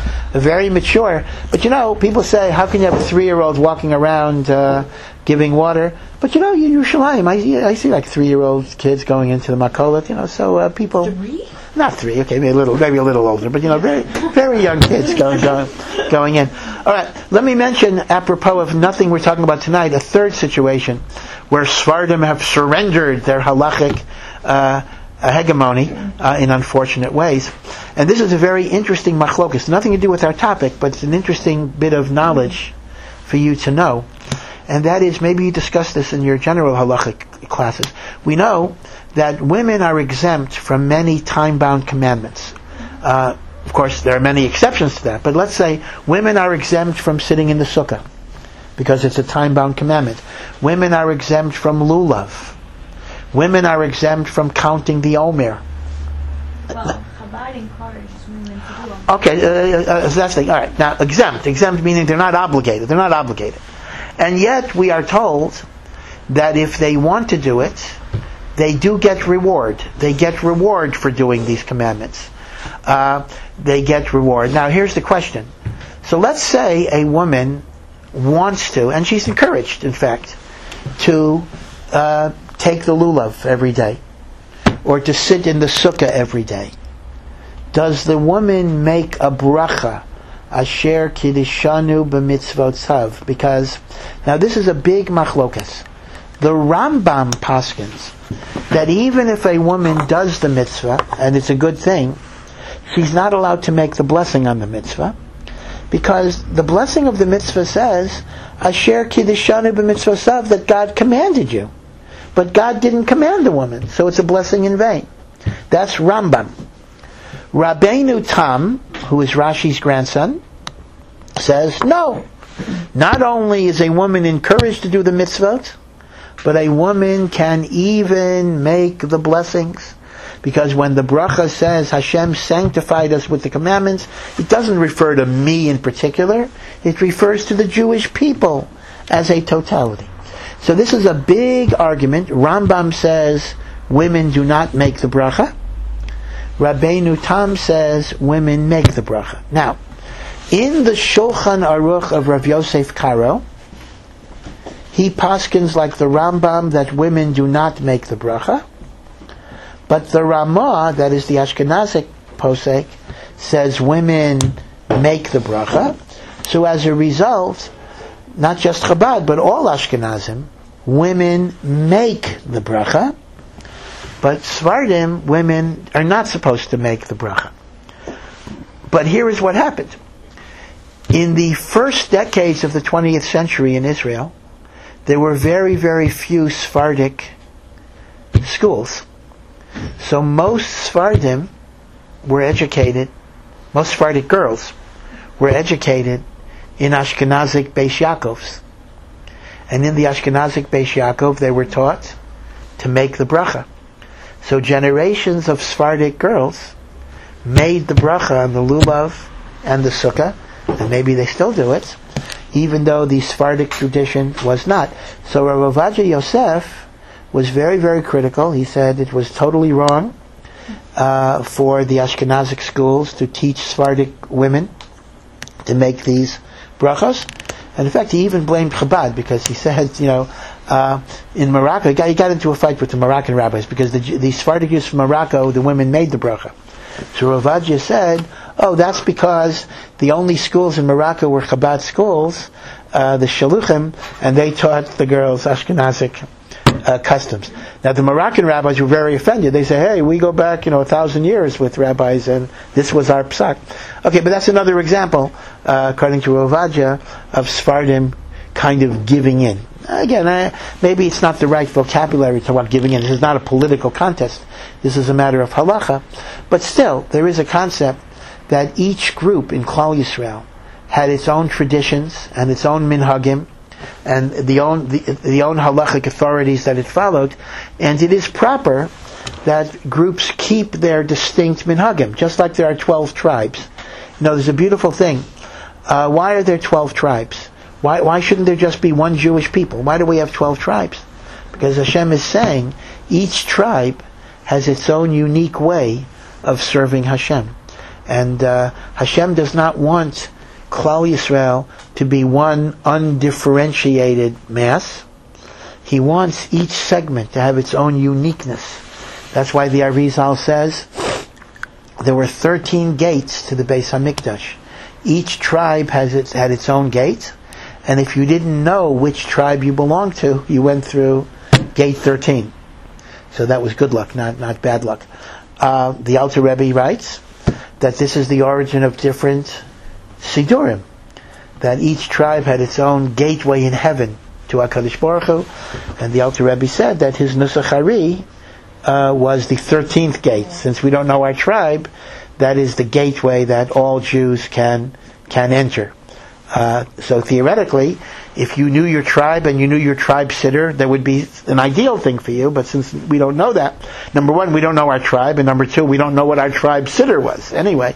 Very mature. But you know, people say, how can you have a three-year-old walking around uh, giving water? But you know, in Yerushalayim, I, I see like three-year-old kids going into the makolet, you know, so uh, people... Three? Not three, okay, maybe a little, maybe a little older, but you know, very, very young kids going, going, going in. All right, let me mention, apropos of nothing we're talking about tonight, a third situation where Sfardim have surrendered their halachic uh, hegemony uh, in unfortunate ways, and this is a very interesting machlokus. Nothing to do with our topic, but it's an interesting bit of knowledge for you to know, and that is maybe you discussed this in your general halachic classes. We know that women are exempt from many time-bound commandments. Uh, of course, there are many exceptions to that, but let's say women are exempt from sitting in the sukkah because it's a time-bound commandment. Women are exempt from lulav. Women are exempt from counting the omer. Well, Chabad encourages women to do them. Okay, uh, uh, so that's the thing. All right, now exempt. Exempt meaning they're not obligated. They're not obligated. And yet we are told that if they want to do it, they do get reward. They get reward for doing these commandments. Uh, they get reward. Now here's the question. So let's say a woman wants to, and she's encouraged, in fact, to uh, take the lulav every day, or to sit in the sukkah every day. Does the woman make a bracha, asher kiddishanu b'mitzvot tzav? Because, now this is a big machlokas. The Rambam paskins that even if a woman does the mitzvah, and it's a good thing, she's not allowed to make the blessing on the mitzvah, because the blessing of the mitzvah says, asher kiddishanu b'mitzvot tzav, that God commanded you. But God didn't command the woman, so it's a blessing in vain. That's Rambam. Rabbeinu Tam, who is Rashi's grandson, says, no. Not only is a woman encouraged to do the mitzvot, but a woman can even make the blessings. Because when the bracha says, Hashem sanctified us with the commandments, it doesn't refer to me in particular. It refers to the Jewish people as a totality. So this is a big argument. Rambam says women do not make the bracha. Rabbeinu Tam says women make the bracha. Now, in the Shulchan Aruch of Rav Yosef Karo, he paskins like the Rambam that women do not make the bracha, but the Ramah, that is the Ashkenazic posek, says women make the bracha. So as a result, not just Chabad, but all Ashkenazim, women make the bracha, but Sfardim, women are not supposed to make the bracha. But here is what happened. In the first decades of the twentieth century in Israel, there were very, very few Sephardic schools. So most Sephardim were educated, most Sephardic girls were educated in Ashkenazic Beis Yaakovs. And in the Ashkenazic Beis Yaakov, they were taught to make the bracha. So generations of Sephardic girls made the bracha on the lulav and the sukkah, and maybe they still do it, even though the Sephardic tradition was not. So Rav Ovadia Yosef was very, very critical. He said it was totally wrong uh, for the Ashkenazic schools to teach Sephardic women to make these brachos. And in fact, he even blamed Chabad, because he said, you know, uh, in Morocco, he got, he got into a fight with the Moroccan rabbis, because the, the Sephardic Jews from Morocco, the women made the bracha. So Rav Ovadia said, oh, that's because the only schools in Morocco were Chabad schools, uh, the Shaluchim, and they taught the girls Ashkenazic uh, customs. Now the Moroccan rabbis were very offended. They say, hey, we go back, you know, a thousand years with rabbis, and this was our psak. Okay, but that's another example, uh, according to Rav Ovadia, of Sephardim kind of giving in. Again, I, maybe it's not the right vocabulary to what giving in. This is not a political contest. This is a matter of halacha. But still, there is a concept that each group in Klal Yisrael had its own traditions and its own minhagim and the own the, the own halachic authorities that it followed, and it is proper that groups keep their distinct minhagim, just like there are twelve tribes. You know, there's a beautiful thing. Uh, why are there twelve tribes? Why why shouldn't there just be one Jewish people? Why do we have twelve tribes? Because Hashem is saying each tribe has its own unique way of serving Hashem. And uh, Hashem does not want Klal Yisrael to be one undifferentiated mass. He wants each segment to have its own uniqueness. That's why the Arizal says there were thirteen gates to the Beis HaMikdash. Each tribe has its, had its own gate, and if you didn't know which tribe you belonged to, you went through gate thirteen. So that was good luck, not not bad luck. Uh, the Alter Rebbe writes that this is the origin of different Sidurim, that each tribe had its own gateway in heaven to HaKadosh Baruch Hu, and the Alter Rebbe said that his Nusach Hari uh, was the thirteenth gate. Since we don't know our tribe, that is the gateway that all Jews can can enter. Uh, so theoretically, if you knew your tribe and you knew your tribe sitter, that would be an ideal thing for you. But since we don't know that, number one, we don't know our tribe, and number two, we don't know what our tribe sitter was. Anyway,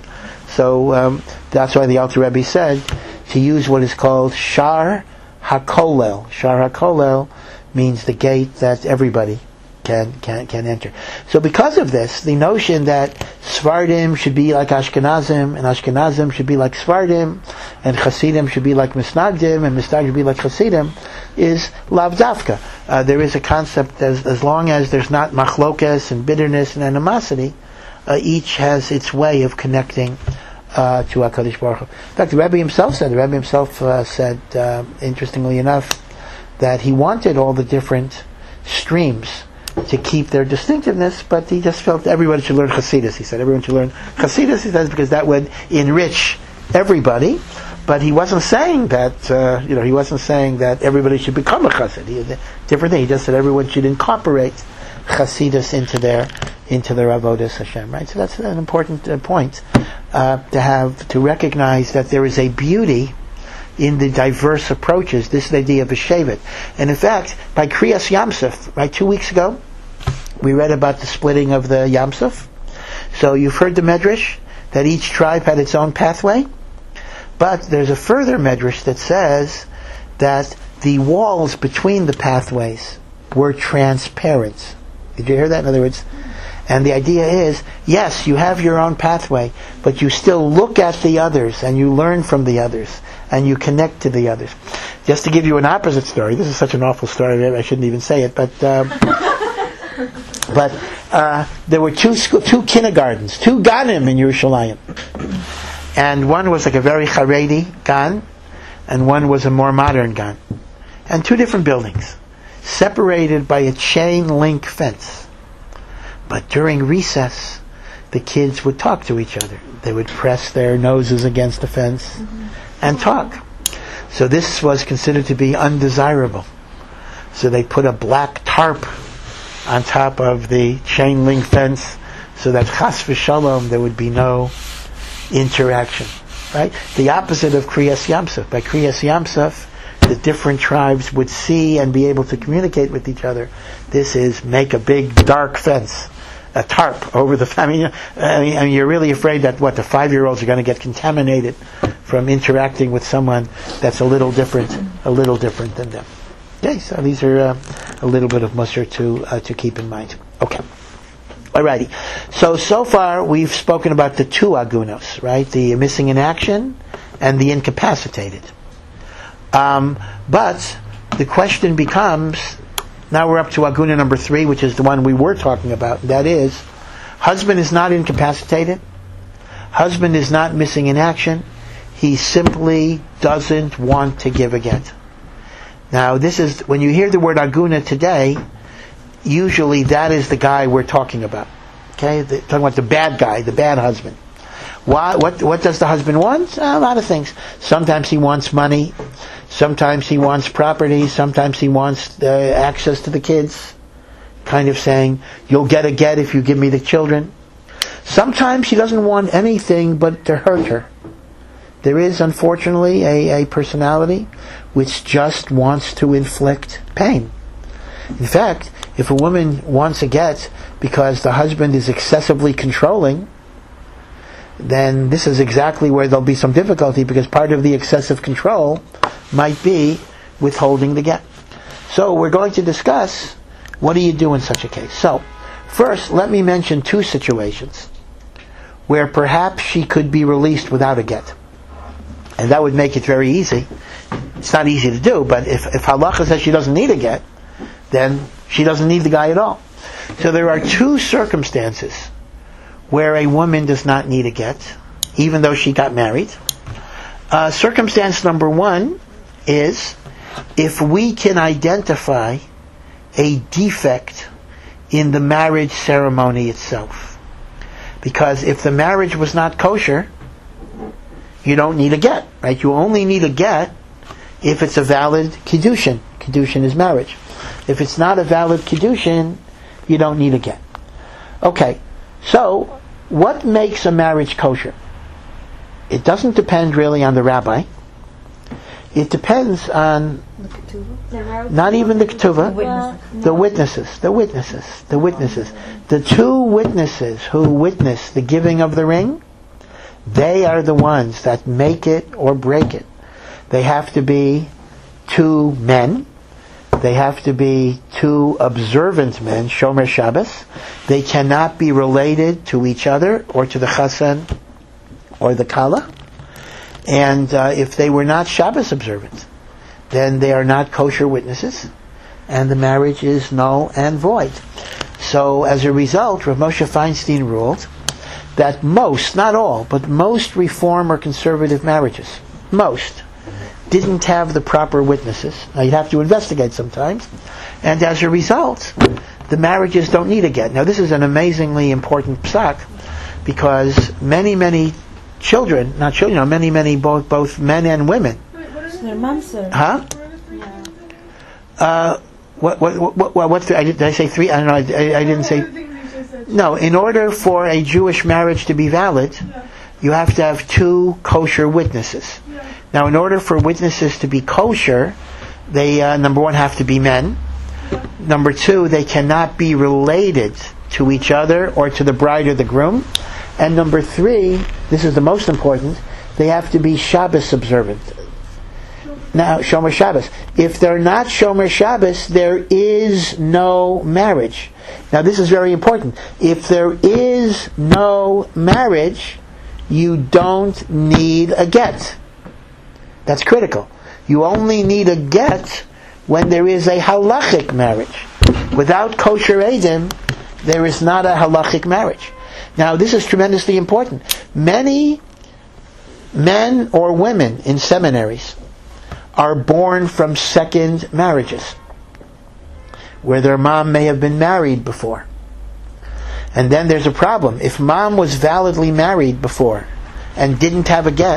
so um, that's why the Alter Rebbe said to use what is called Shar HaKolel. Shar HaKolel means the gate that everybody can can can enter. So because of this, the notion that Sfardim should be like Ashkenazim, and Ashkenazim should be like Sfardim, and Hasidim should be like Misnagdim, and Misnagdim should be like Hasidim, is lav dafka. Uh, there is a concept as as long as there's not machlokas and bitterness and animosity, uh, each has its way of connecting uh, to HaKadosh Baruch Hu. In fact, the Rebbe himself said, the Rebbe himself uh, said, uh, interestingly enough, that he wanted all the different streams to keep their distinctiveness, but he just felt everybody should learn Hasidus. He said everyone should learn Hasidus, he says, because that would enrich everybody. But he wasn't saying that, uh, you know, he wasn't saying that everybody should become a Chassid. He, different thing. He just said everyone should incorporate Hasidus into their into their avodas Hashem. Right. So that's an important uh, point uh, to have to recognize that there is a beauty in the diverse approaches. This is the idea of a shevet. And in fact, by Kriyas Yamsuf, right, two weeks ago, we read about the splitting of the Yamsuf. So you've heard the Medrash that each tribe had its own pathway. But there's a further Medrash that says that the walls between the pathways were transparent. Did you hear that? In other words, and the idea is, yes, you have your own pathway, but you still look at the others and you learn from the others and you connect to the others. Just to give you an opposite story, this is such an awful story, I shouldn't even say it, but uh, but uh, there were two school, two kindergartens, two ganim in Yerushalayim. And one was like a very Haredi gan, and one was a more modern gan. And two different buildings, separated by a chain link fence. But during recess, the kids would talk to each other. They would press their noses against the fence mm-hmm. and talk. So this was considered to be undesirable. So they put a black tarp on top of the chain link fence so that chas v'shalom there would be no interaction. Right? The opposite of Kriyas Yamsuf. By Kriyas Yamsuf, the different tribes would see and be able to communicate with each other. This is make a big dark fence, a tarp over the family. I mean, I mean, you're really afraid that what the five-year-olds are going to get contaminated from interacting with someone that's a little different, a little different than them. Okay, so these are uh, a little bit of musar to uh, to keep in mind. Okay. Alrighty. So, so far we've spoken about the two agunos, right? The missing in action and the incapacitated. Um, but the question becomes, now we're up to aguna number three, which is the one we were talking about. That is, husband is not incapacitated. Husband is not missing in action. He simply doesn't want to give a get. Now, this is, when you hear the word aguna today, usually that is the guy we're talking about. Okay, the, talking about the bad guy, the bad husband. Why, what what does the husband want? Uh, a lot of things. Sometimes he wants money. Sometimes he wants property. Sometimes he wants uh, access to the kids. Kind of saying, you'll get a get if you give me the children. Sometimes he doesn't want anything but to hurt her. There is, unfortunately, a, a personality which just wants to inflict pain. In fact, if a woman wants a get because the husband is excessively controlling, then this is exactly where there'll be some difficulty, because part of the excessive control might be withholding the get. So we're going to discuss what do you do in such a case. So first, let me mention two situations where perhaps she could be released without a get. And that would make it very easy. It's not easy to do, but if, if halacha says she doesn't need a get, then she doesn't need the guy at all. So there are two circumstances where a woman does not need a get, even though she got married. Uh, circumstance number one is if we can identify a defect in the marriage ceremony itself. Because if the marriage was not kosher, you don't need a get, right? You only need a get if it's a valid kiddushin. Kiddushin is marriage. If it's not a valid kiddushin, you don't need a get. Okay, so what makes a marriage kosher? It doesn't depend really on the rabbi. It depends on not even the ketuvah, the witnesses, the witnesses, the witnesses. The two witnesses who witness the giving of the ring, they are the ones that make it or break it. They have to be two men They have to be two observant men, Shomer Shabbos. They cannot be related to each other or to the Chassan or the Kala. And uh, if they were not Shabbos observant, then they are not kosher witnesses, and the marriage is null and void. So as a result, Rav Moshe Feinstein ruled that most, not all, but most Reform or conservative marriages, most, didn't have the proper witnesses. Now you'd have to investigate sometimes, and as a result, the marriages don't need a get. Now this is an amazingly important psak, because many, many children, not children, you know, many, many, both both men and women. Their mamzer. Huh? Uh, what, what, what, what, what's the, I did, did I say three? I don't know, I, I, I didn't say... No, in order for a Jewish marriage to be valid, you have to have two kosher witnesses. Now, in order for witnesses to be kosher, they, uh, number one, have to be men. Number two, they cannot be related to each other or to the bride or the groom. And number three, this is the most important, they have to be Shabbos observant. Now, Shomer Shabbos. If they're not Shomer Shabbos, there is no marriage. Now, this is very important. If there is no marriage, you don't need a get. That's critical. You only need a get when there is a halachic marriage. Without kosher edim, there is not a halachic marriage. Now, this is tremendously important. Many men or women in seminaries are born from second marriages, where their mom may have been married before. And then there's a problem. If mom was validly married before and didn't have a get,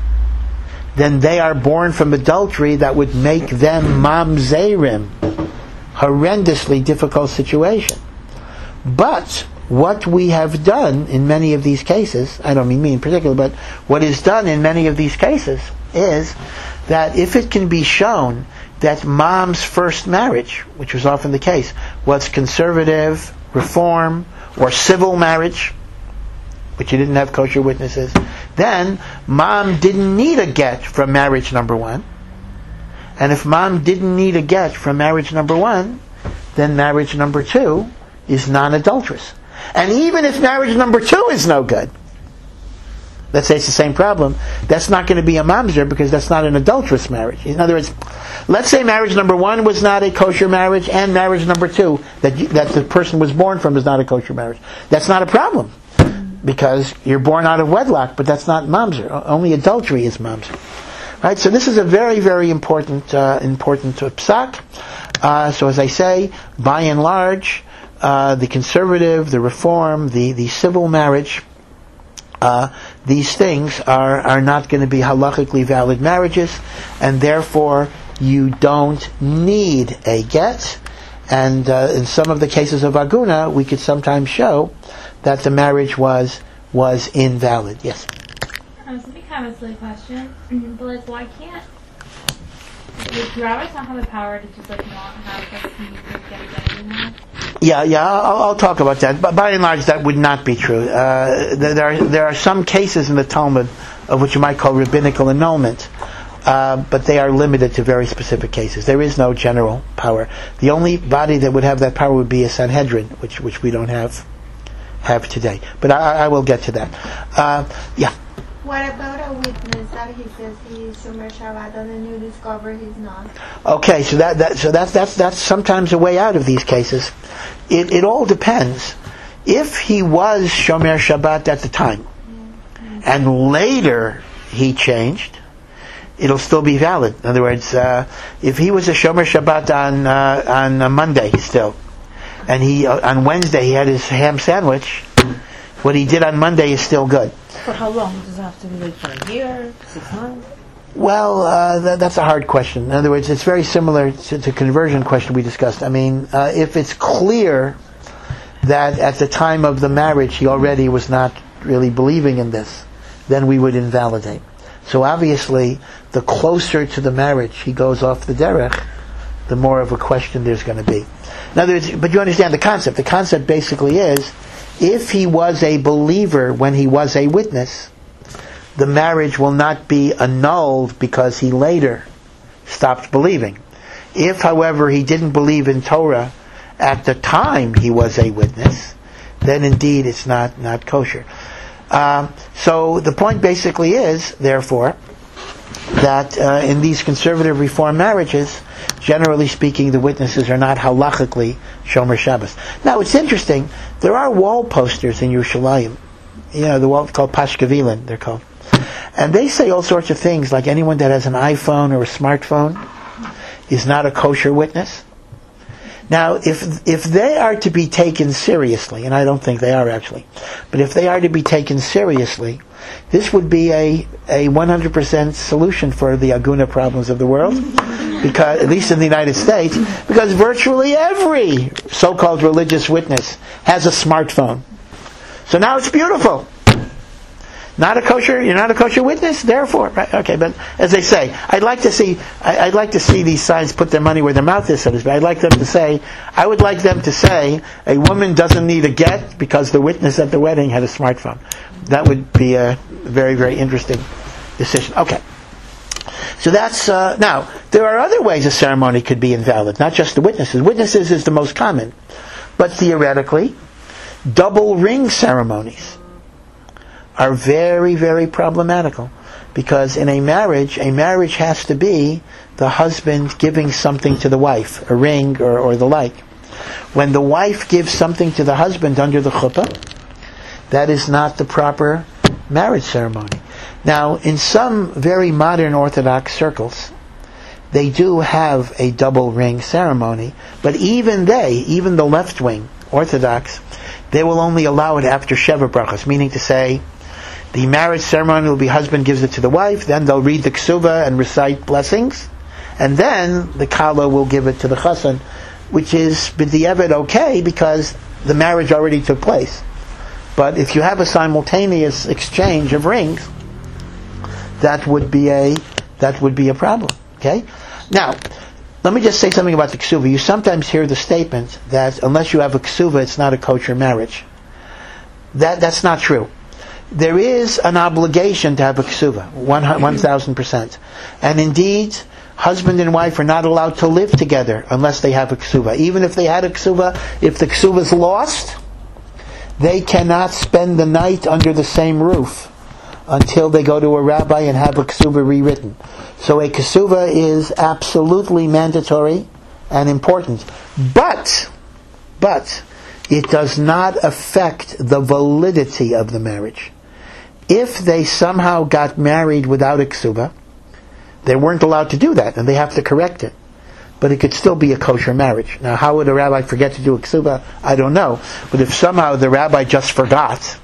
then they are born from adultery that would make them mamzerim. Horrendously difficult situation. But what we have done in many of these cases, I don't mean me in particular, but what is done in many of these cases is that if it can be shown that mom's first marriage, which was often the case, was conservative, reform, or civil marriage, which you didn't have kosher witnesses, then mom didn't need a get from marriage number one. And if mom didn't need a get from marriage number one, then marriage number two is non-adulterous. And even if marriage number two is no good, let's say it's the same problem, that's not going to be a mamzer because that's not an adulterous marriage. In other words, let's say marriage number one was not a kosher marriage and marriage number two that you, that the person was born from is not a kosher marriage. That's not a problem because you're born out of wedlock, but that's not mamzer. Only adultery is mamzer. Right? So this is a very, very important, uh, important psak. Uh, so as I say, by and large, uh, the conservative, the reform, the, the civil marriage, Uh, these things are, are not going to be halachically valid marriages, and therefore you don't need a get. And uh, in some of the cases of aguna, we could sometimes show that the marriage was was invalid. Yes. Um, so this kind of a silly question, but like, why can't would rabbis not have the power to just like not have like get a get anymore? Yeah, yeah, I'll, I'll talk about that. But by and large, that would not be true. Uh, there are there are some cases in the Talmud of what you might call rabbinical annulment, uh, but they are limited to very specific cases. There is no general power. The only body that would have that power would be a Sanhedrin, which which we don't have have today. But I, I will get to that. Uh, yeah. What about a witness that he says he's Shomer Shabbat and then you discover he's not? Okay, so that, that so that's that's that's sometimes a way out of these cases. It it all depends. If he was Shomer Shabbat at the time, mm-hmm. and later he changed, it'll still be valid. In other words, uh, if he was a Shomer Shabbat on uh, on a Monday still, and he uh, on Wednesday he had his ham sandwich, what he did on Monday is still good. For how long? Does it have to be like for a year, six months? Well, uh, th- that's a hard question. In other words, it's very similar to the conversion question we discussed. I mean, uh, if it's clear that at the time of the marriage he already was not really believing in this, then we would invalidate. So obviously, the closer to the marriage he goes off the derech, the more of a question there's going to be. In other words, but you understand the concept. The concept basically is, if he was a believer when he was a witness, the marriage will not be annulled because he later stopped believing. If, however, he didn't believe in Torah at the time he was a witness, then indeed it's not, not kosher. Um, so the point basically is, therefore, that uh, in these conservative reform marriages, generally speaking, the witnesses are not halachically Shomer Shabbos. Now, it's interesting, there are wall posters in Yerushalayim. You know, the wall called Pashkevilin, they're called. And they say all sorts of things, like anyone that has an iPhone or a smartphone is not a kosher witness. Now, if if they are to be taken seriously, and I don't think they are actually, but if they are to be taken seriously, this would be a, a one hundred percent solution for the aguna problems of the world, because at least in the United States, because virtually every so-called religious witness has a smartphone. So now it's beautiful. Not a kosher, you're not a kosher witness, therefore, right? Okay, but as they say, I'd like to see, I, I'd like to see these signs put their money where their mouth is, so to speak. I'd like them to say, I would like them to say, a woman doesn't need a get because the witness at the wedding had a smartphone. That would be a very, very interesting decision. Okay. So that's, uh, now, there are other ways a ceremony could be invalid, not just the witnesses. Witnesses is the most common. But theoretically, double ring ceremonies are very, very problematical, because in a marriage, a marriage has to be the husband giving something to the wife, a ring or, or the like. When the wife gives something to the husband under the chuppah, that is not the proper marriage ceremony. Now, in some very modern Orthodox circles, they do have a double ring ceremony, but even they, even the left wing Orthodox, they will only allow it after Sheva Brachos, meaning to say, the marriage ceremony will be husband gives it to the wife, then they'll read the ksuva and recite blessings, and then the kala will give it to the chassan, which is b'di'evet okay because the marriage already took place. But if you have a simultaneous exchange of rings, that would be a that would be a problem. Okay? Now, let me just say something about the ksuva. You sometimes hear the statement that unless you have a ksuva, it's not a kosher marriage. That that's not true. There is an obligation to have a ksuva, one thousand percent. And indeed, husband and wife are not allowed to live together unless they have a ksuva. Even if they had a ksuva, if the ksuva is lost, they cannot spend the night under the same roof until they go to a rabbi and have a ksuva rewritten. So a ksuva is absolutely mandatory and important. But, but, it does not affect the validity of the marriage. If they somehow got married without a ksuva, they weren't allowed to do that, and they have to correct it. But it could still be a kosher marriage. Now, how would a rabbi forget to do a ksuva? I don't know. But if somehow the rabbi just forgot,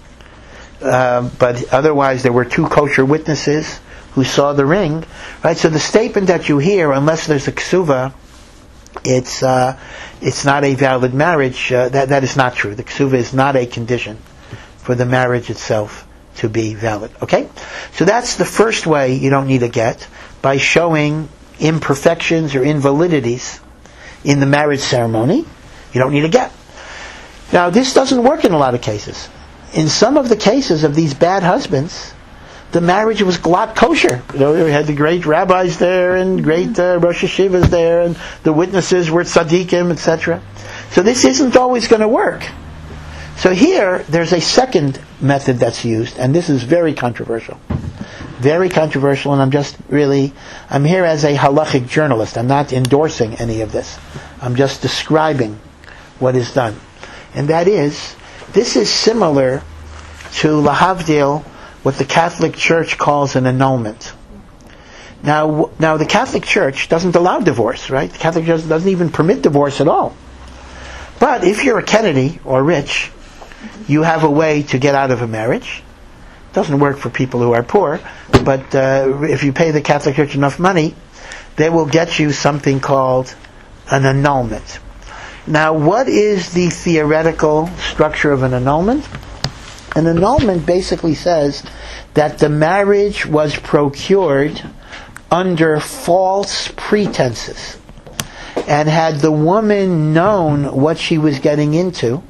uh, but otherwise there were two kosher witnesses who saw the ring, right? So the statement that you hear, unless there's a ksuva, it's uh, it's not a valid marriage. Uh, that that is not true. The ksuva is not a condition for the marriage itself to be valid. Okay? So that's the first way you don't need a get, by showing imperfections or invalidities in the marriage ceremony. You don't need a get. Now, this doesn't work in a lot of cases. In some of the cases of these bad husbands, the marriage was glot kosher. You know, we had the great rabbis there, and great uh, Rosh Hashivas there, and the witnesses were tzaddikim, et cetera. So this isn't always going to work. So here, there's a second method that's used, and this is very controversial. Very controversial, and I'm just really, I'm here as a halachic journalist. I'm not endorsing any of this. I'm just describing what is done. And that is, this is similar to lahavdil, what the Catholic Church calls an annulment. Now, now the Catholic Church doesn't allow divorce, right? The Catholic Church doesn't even permit divorce at all. But if you're a Kennedy or rich, you have a way to get out of a marriage. It doesn't work for people who are poor, but uh, if you pay the Catholic Church enough money, they will get you something called an annulment. Now, what is the theoretical structure of an annulment? An annulment basically says that the marriage was procured under false pretenses. And had the woman known what she was getting into,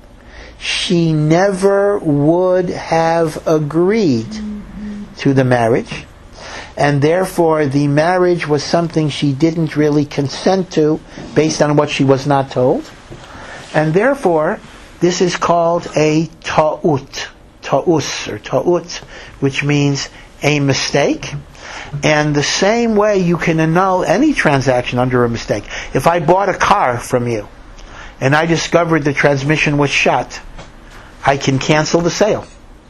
she never would have agreed to the marriage. and therefore the marriage was something she didn't really consent to based on what she was not told. And therefore, this is called a ta'ut, ta'us or ta'ut, which means a mistake. And the same way you can annul any transaction under a mistake. If I bought a car from you, and I discovered the transmission was shot, I can cancel the sale.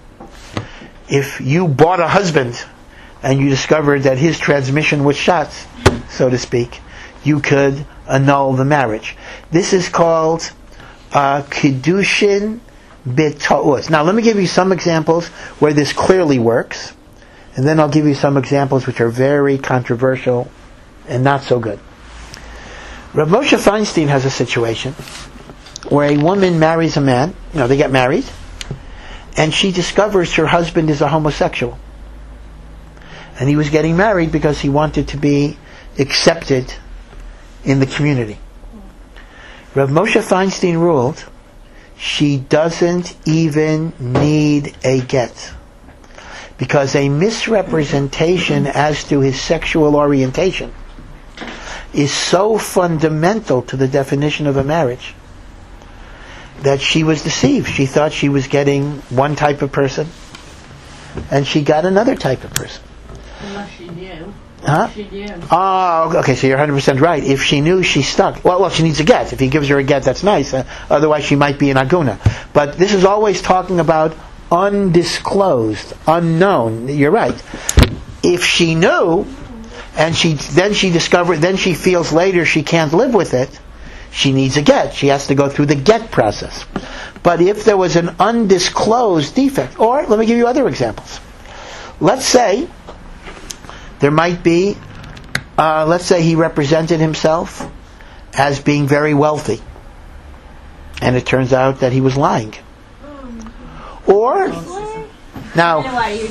If you bought a husband, and you discovered that his transmission was shot, so to speak, you could annul the marriage. This is called uh, Kiddushin b'ta'ut. Now let me give you some examples where this clearly works, and then I'll give you some examples which are very controversial and not so good. Rav Moshe Feinstein has a situation where a woman marries a man, you know, they get married, and she discovers her husband is a homosexual. And he was getting married because he wanted to be accepted in the community. Rav Moshe Feinstein ruled she doesn't even need a get, because a misrepresentation as to his sexual orientation is so fundamental to the definition of a marriage that she was deceived. She thought she was getting one type of person, and she got another type of person. Unless she knew. Huh? She knew. Oh, okay, so you're one hundred percent right. If she knew, she's stuck. Well, well, she needs a get. If he gives her a get, that's nice. Uh, otherwise, she might be an aguna. But this is always talking about undisclosed, unknown. You're right. If she knew, and she then she discovered, then she feels later she can't live with it, she needs a get. She has to go through the get process. But if there was an undisclosed defect, or let me give you other examples. Let's say there might be, uh, let's say he represented himself as being very wealthy, and it turns out that he was lying. Or, now,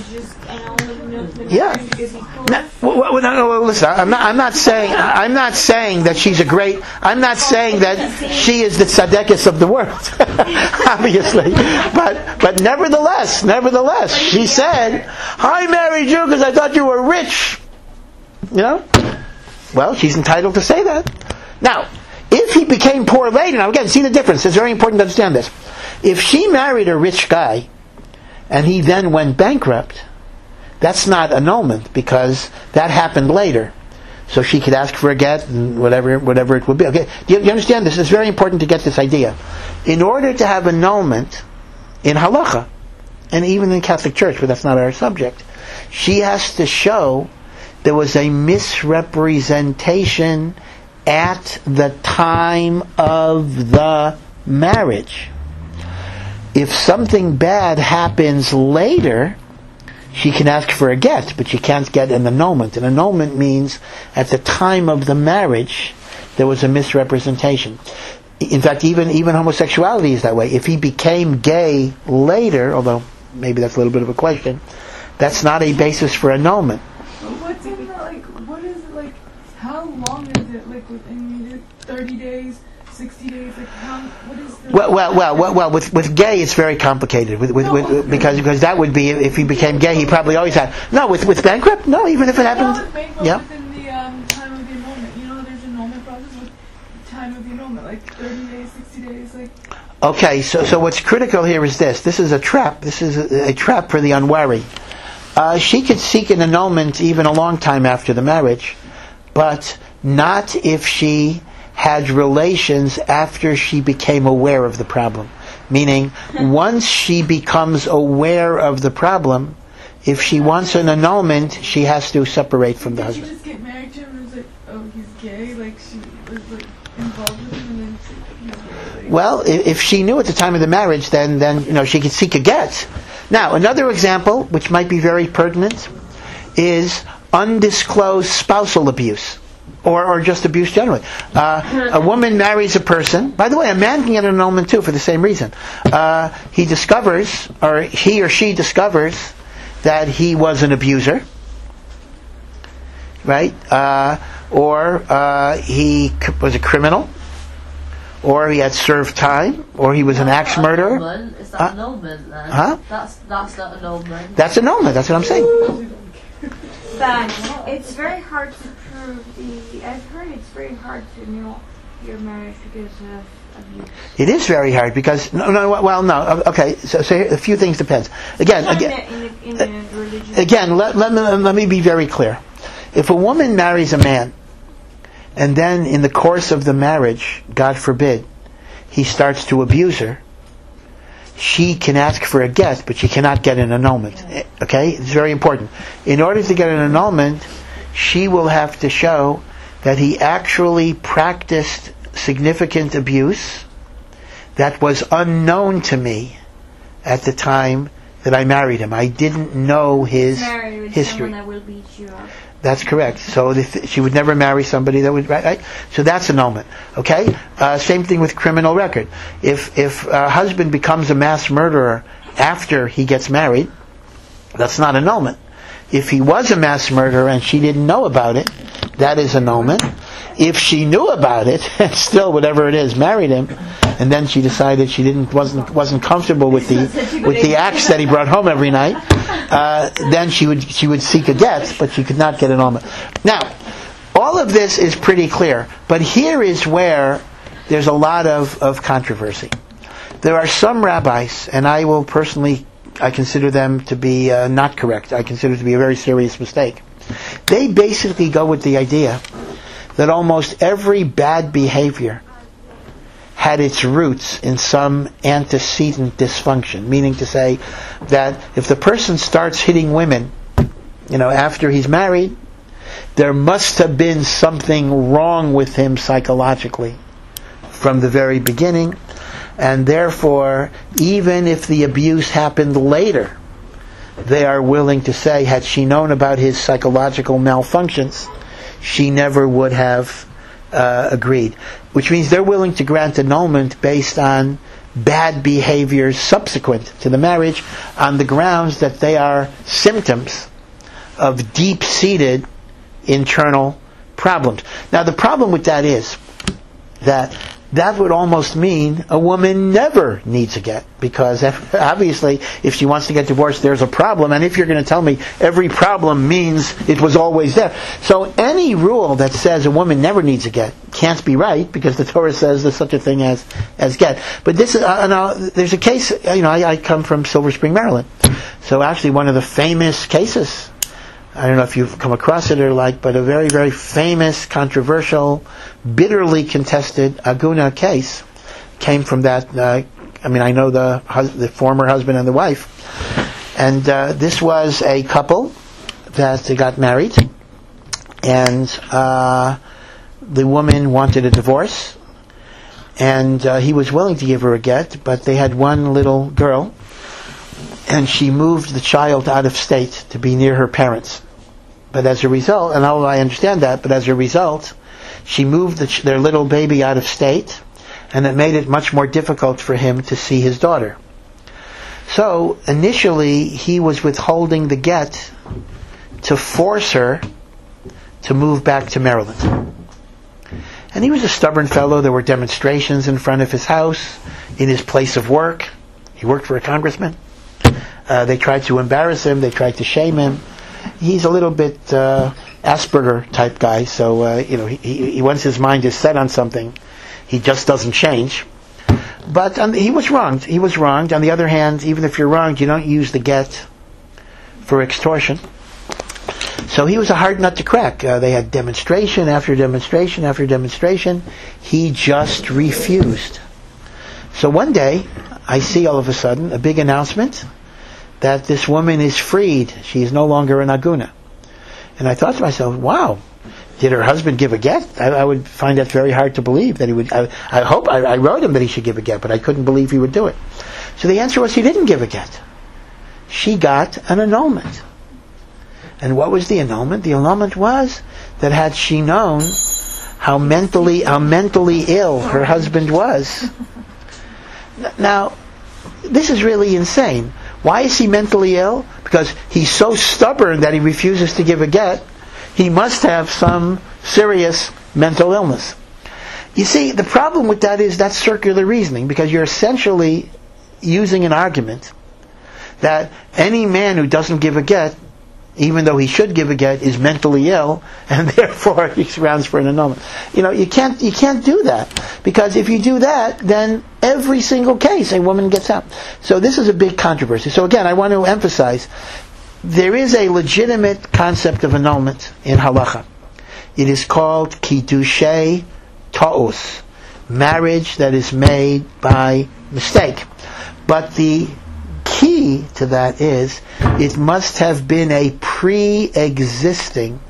yeah. No, well, well, no, no, listen. I'm not. I'm not saying. I'm not saying that she's a great. I'm not saying that she is the tzadekis of the world. Obviously, but but nevertheless, nevertheless, she said, "I married you because I thought you were rich." You know. Well, she's entitled to say that. Now, if he became poor later, now again, see the difference. It's very important to understand this. If she married a rich guy, and he then went bankrupt, that's not annulment, because that happened later. So she could ask for a get, and whatever whatever it would be. Okay, do you, do you understand this? It's very important to get this idea. In order to have annulment in halacha, and even in Catholic Church, but that's not our subject, she has to show there was a misrepresentation at the time of the marriage. If something bad happens later, she can ask for a get, but she can't get an annulment. An annulment means at the time of the marriage there was a misrepresentation. In fact, even even homosexuality is that way. If he became gay later, although maybe that's a little bit of a question, that's not a basis for annulment. What's in the, like, what is it, like, how long is it, like, within thirty days, sixty days, like, how, what is the... Well, well, well, well, well with, with gay it's very complicated, with, with, No. with, because because that would be, if he became gay, he probably always had... No, with, with bankrupt, no, even if it happened... No, bankrupt Yeah. within the um, time of the annulment. You know, there's an annulment process with time of the annulment, like thirty days, sixty days, like... Okay, so so what's critical here is this. This is a trap. This is a, a trap for the unwary. Uh, she could seek an annulment even a long time after the marriage, but not if she had relations after she became aware of the problem. Meaning, once she becomes aware of the problem, if she wants an annulment, she has to separate from the Did she husband. just get married to him and was like, oh, he's gay? Like, she was, like, involved with him and then she, he's gay? Like, Well, if, if she knew at the time of the marriage, then then you know she could seek a get. Now, another example, which might be very pertinent, is undisclosed spousal abuse, or or just abuse generally. Uh, a woman marries a person. By the way, a man can get an annulment too for the same reason. Uh, he discovers, or he or she discovers, that he was an abuser, right? Uh, or uh, he c- was a criminal, or he had served time, or he was an axe murderer. Annulment. Is that Huh? annulment then? Huh? That's that's not annulment. That's annulment. That's what I'm saying. But it's very hard to prove the. I've heard it's very hard to know your marriage because of abuse. It is very hard because no, no. Well, no. Okay, so, so a few things depends. Again, Not again, in a, in a, in a religious again. Let, let me let me be very clear. If a woman marries a man, and then in the course of the marriage, God forbid, he starts to abuse her, she can ask for a get, but she cannot get an annulment. Okay? It's very important. In order to get an annulment, she will have to show that he actually practiced significant abuse that was unknown to me at the time that I married him. I didn't know his married with history. someone that will beat you up. That's correct. So if she would never marry somebody that would, right? right? So that's annulment. Okay. Uh, same thing with criminal record. If if a husband becomes a mass murderer after he gets married, that's not annulment. If he was a mass murderer and she didn't know about it, that is annulment. If she knew about it and still, whatever it is, married him, and then she decided she didn't wasn't wasn't comfortable with the with the axe that he brought home every night, uh, then she would she would seek a get, but she could not get an annulment. Now, all of this is pretty clear, but here is where there's a lot of, of controversy. There are some rabbis, and I will personally, I consider them to be uh, not correct. I consider it to be a very serious mistake. They basically go with the idea that almost every bad behavior had its roots in some antecedent dysfunction, meaning to say that if the person starts hitting women, you know, after he's married, there must have been something wrong with him psychologically from the very beginning, and therefore, even if the abuse happened later, they are willing to say, had she known about his psychological malfunctions, she never would have uh, agreed. Which means they're willing to grant annulment based on bad behaviors subsequent to the marriage on the grounds that they are symptoms of deep-seated internal problems. Now the problem with that is that that would almost mean a woman never needs a get, because obviously if she wants to get divorced there's a problem, and if you're going to tell me every problem means it was always there. So any rule that says a woman never needs a get can't be right, because the Torah says there's such a thing as as get. But this is, uh, now, there's a case, you know, I, I come from Silver Spring, Maryland. So actually one of the famous cases, I don't know if you've come across it or like, but a very, very famous, controversial, bitterly contested Aguna case came from that. Uh, I mean, I know the hus- the former husband and the wife, and uh, this was a couple that got married, and uh, the woman wanted a divorce, and uh, he was willing to give her a get, but they had one little girl, and she moved the child out of state to be near her parents. But as a result, and although I understand that, but as a result, she moved the ch- their little baby out of state, and it made it much more difficult for him to see his daughter. So, initially, he was withholding the get to force her to move back to Maryland. And he was a stubborn fellow. There were demonstrations in front of his house, in his place of work. He worked for a congressman. Uh, they tried to embarrass him. They tried to shame him. He's a little bit uh, Asperger type guy, so uh, you know, he, he once his mind is set on something, he just doesn't change. But um, he was wronged. He was wronged. On the other hand, even if you're wronged, you don't use the get for extortion. So he was a hard nut to crack. Uh, they had demonstration after demonstration after demonstration. He just refused. So one day, I see all of a sudden a big announcement that this woman is freed. She is no longer an aguna. And I thought to myself, wow, did her husband give a get? I, I would find that very hard to believe that he would. I, I hope, I, I wrote him that he should give a get, but I couldn't believe he would do it. So the answer was he didn't give a get. She got an annulment. And what was the annulment? The annulment was that had she known how mentally, how mentally ill her husband was. Now, this is really insane. Why is he mentally ill? Because he's so stubborn that he refuses to give a get. He must have some serious mental illness. You see, the problem with that is that's circular reasoning, because you're essentially using an argument that any man who doesn't give a get even though he should give a get, is mentally ill, and therefore he grounds for an annulment. You know, you can't you can't do that, because if you do that, then every single case a woman gets out. So this is a big controversy. So again, I want to emphasize, there is a legitimate concept of annulment in halacha. It is called kiddushay ta'us, marriage that is made by mistake. But the key to that is, it must have been a pre-existing,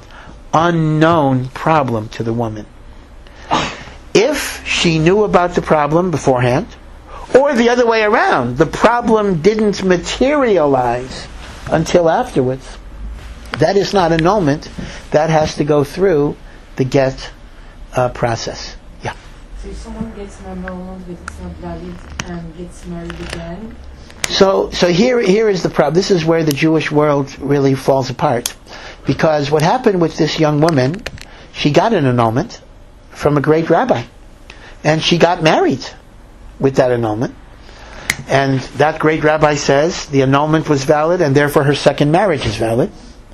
unknown problem to the woman. If she knew about the problem beforehand, or the other way around, the problem didn't materialize until afterwards, that is not annulment. That has to go through the get uh, process. Yeah. So if someone gets an annulment, but it's not valid, and gets married again. So, so here, here is the problem. This is where the Jewish world really falls apart, because what happened with this young woman, she got an annulment from a great rabbi, and she got married with that annulment, and that great rabbi says the annulment was valid, and therefore her second marriage is valid.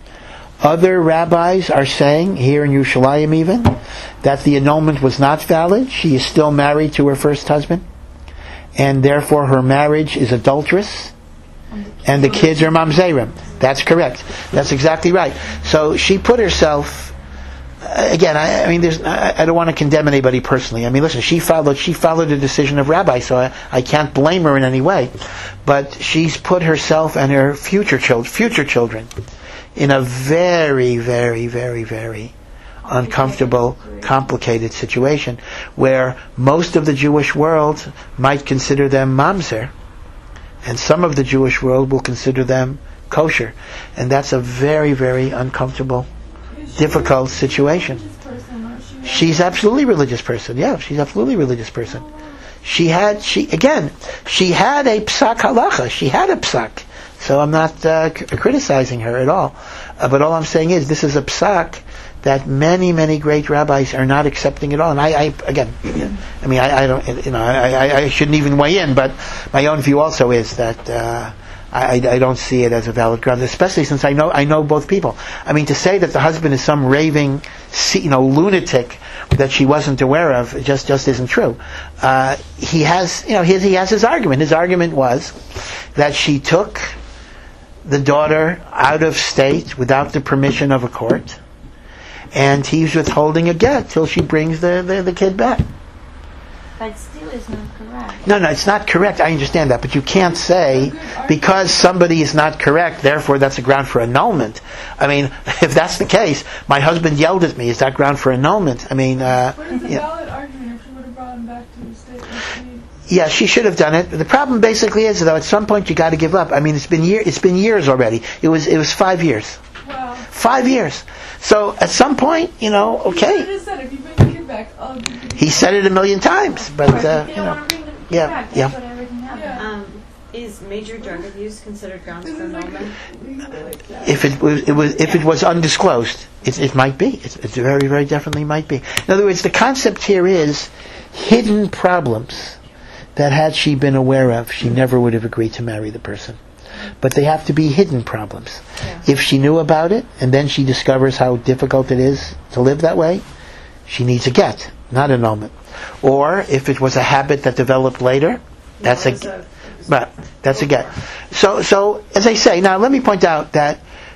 Other rabbis are saying, here in Yerushalayim even, that the annulment was not valid. She is still married to her first husband, and therefore her marriage is adulterous, and the kids are mamzerim. That's correct. That's exactly right. So she put herself, again, I, I mean, there's, I, I don't want to condemn anybody personally. I mean, listen, she followed, she followed the decision of rabbi, so I, I can't blame her in any way. But she's put herself and her future children, future children, in a very, very, very, very uncomfortable, complicated situation, where most of the Jewish world might consider them mamzer, and some of the Jewish world will consider them kosher, and that's a very, very uncomfortable, difficult situation. She's absolutely a religious person. Yeah, she's absolutely a religious person. She had, she again, she had a psak halacha. She had a psak. So I'm not uh, c- criticizing her at all. Uh, but all I'm saying is, this is a psak that many, many great rabbis are not accepting at all. And I, I again, I mean, I, I don't, you know, I, I, I shouldn't even weigh in, but my own view also is that uh, I, I don't see it as a valid ground, especially since I know I know both people. I mean, to say that the husband is some raving, you know, lunatic that she wasn't aware of, it just just isn't true. Uh, he has, you know, his, he has his argument. His argument was that she took the daughter out of state without the permission of a court, and he's withholding a get till she brings the, the, the kid back. That still is not correct. No, no, it's not correct. I understand that, but you can't say because somebody is not correct, therefore that's a ground for annulment. I mean, if that's the case, my husband yelled at me. Is that ground for annulment? I mean, uh, But it's a yeah. valid argument if she would have brought him back to the state. Like Yeah, she should have done it. The problem basically is, though, at some point you got to give up. I mean, it's been year, it's been years already. It was it was five years. wow. Five years. So at some point, you know, You should have okay. just said, if you bring the kid back, I'll give you the He said it a million times, but uh, You you don't know, want to bring the kid yeah, back. That's yeah. what everything happened. Yeah. Um, is major drug abuse considered grounds This for is like annulment? like that. if it was it was if it was undisclosed, it it might be. It, it very very definitely might be. In other words, the concept here is hidden problems that had she been aware of, she never would have agreed to marry the person. But they have to be hidden problems. Yeah. If she knew about it, and then she discovers how difficult it is to live that way, she needs a get, not annulment. Or if it was a habit that developed later, that's No, a, it was a- but that's a get. So, so as I say, now let me point out that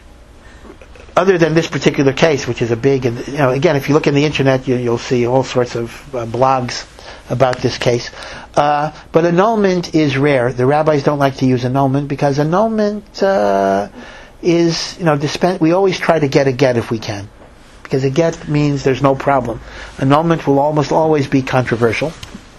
other than this particular case, which is a big, and you know, again, if you look in the internet, you, you'll see all sorts of uh, blogs about this case. Uh, but annulment is rare. The rabbis don't like to use annulment because annulment uh, is, you know, dispen- we always try to get a get if we can, because a get means there's no problem. Annulment will almost always be controversial.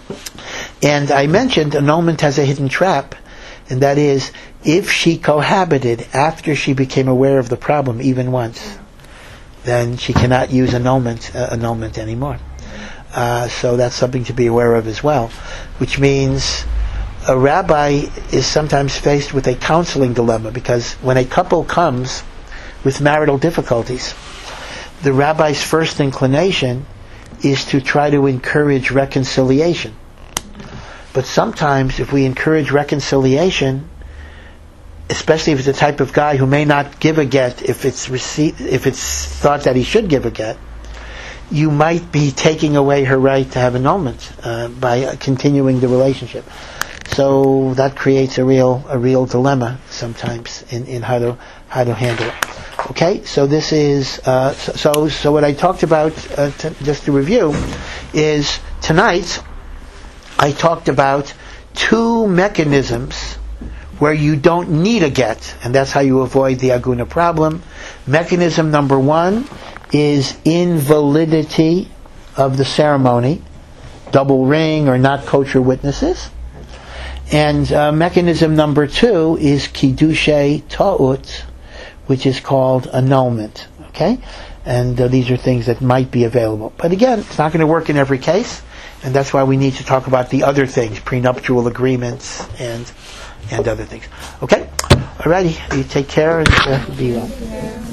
And I mentioned annulment has a hidden trap, and that is, if she cohabited after she became aware of the problem even once, then she cannot use annulment uh, annulment anymore. Uh, so that's something to be aware of as well, which means a rabbi is sometimes faced with a counseling dilemma, because when a couple comes with marital difficulties, the rabbi's first inclination is to try to encourage reconciliation. But sometimes if we encourage reconciliation, especially if it's the type of guy who may not give a get if it's rece- if it's thought that he should give a get, you might be taking away her right to have annulment uh, by uh, continuing the relationship. So that creates a real a real dilemma sometimes in, in how to how to handle it. Okay, so this is uh, so so what I talked about uh, t- just to review is tonight I talked about two mechanisms where you don't need a get, and that's how you avoid the aguna problem. Mechanism number one is invalidity of the ceremony, double ring or not kosher witnesses. And uh, mechanism number two is kiddushay ta'ut, which is called annulment. Okay? And uh, these are things that might be available. But again, it's not going to work in every case, and that's why we need to talk about the other things, prenuptial agreements and and other things. Okay? Alrighty, you take care and uh, be well.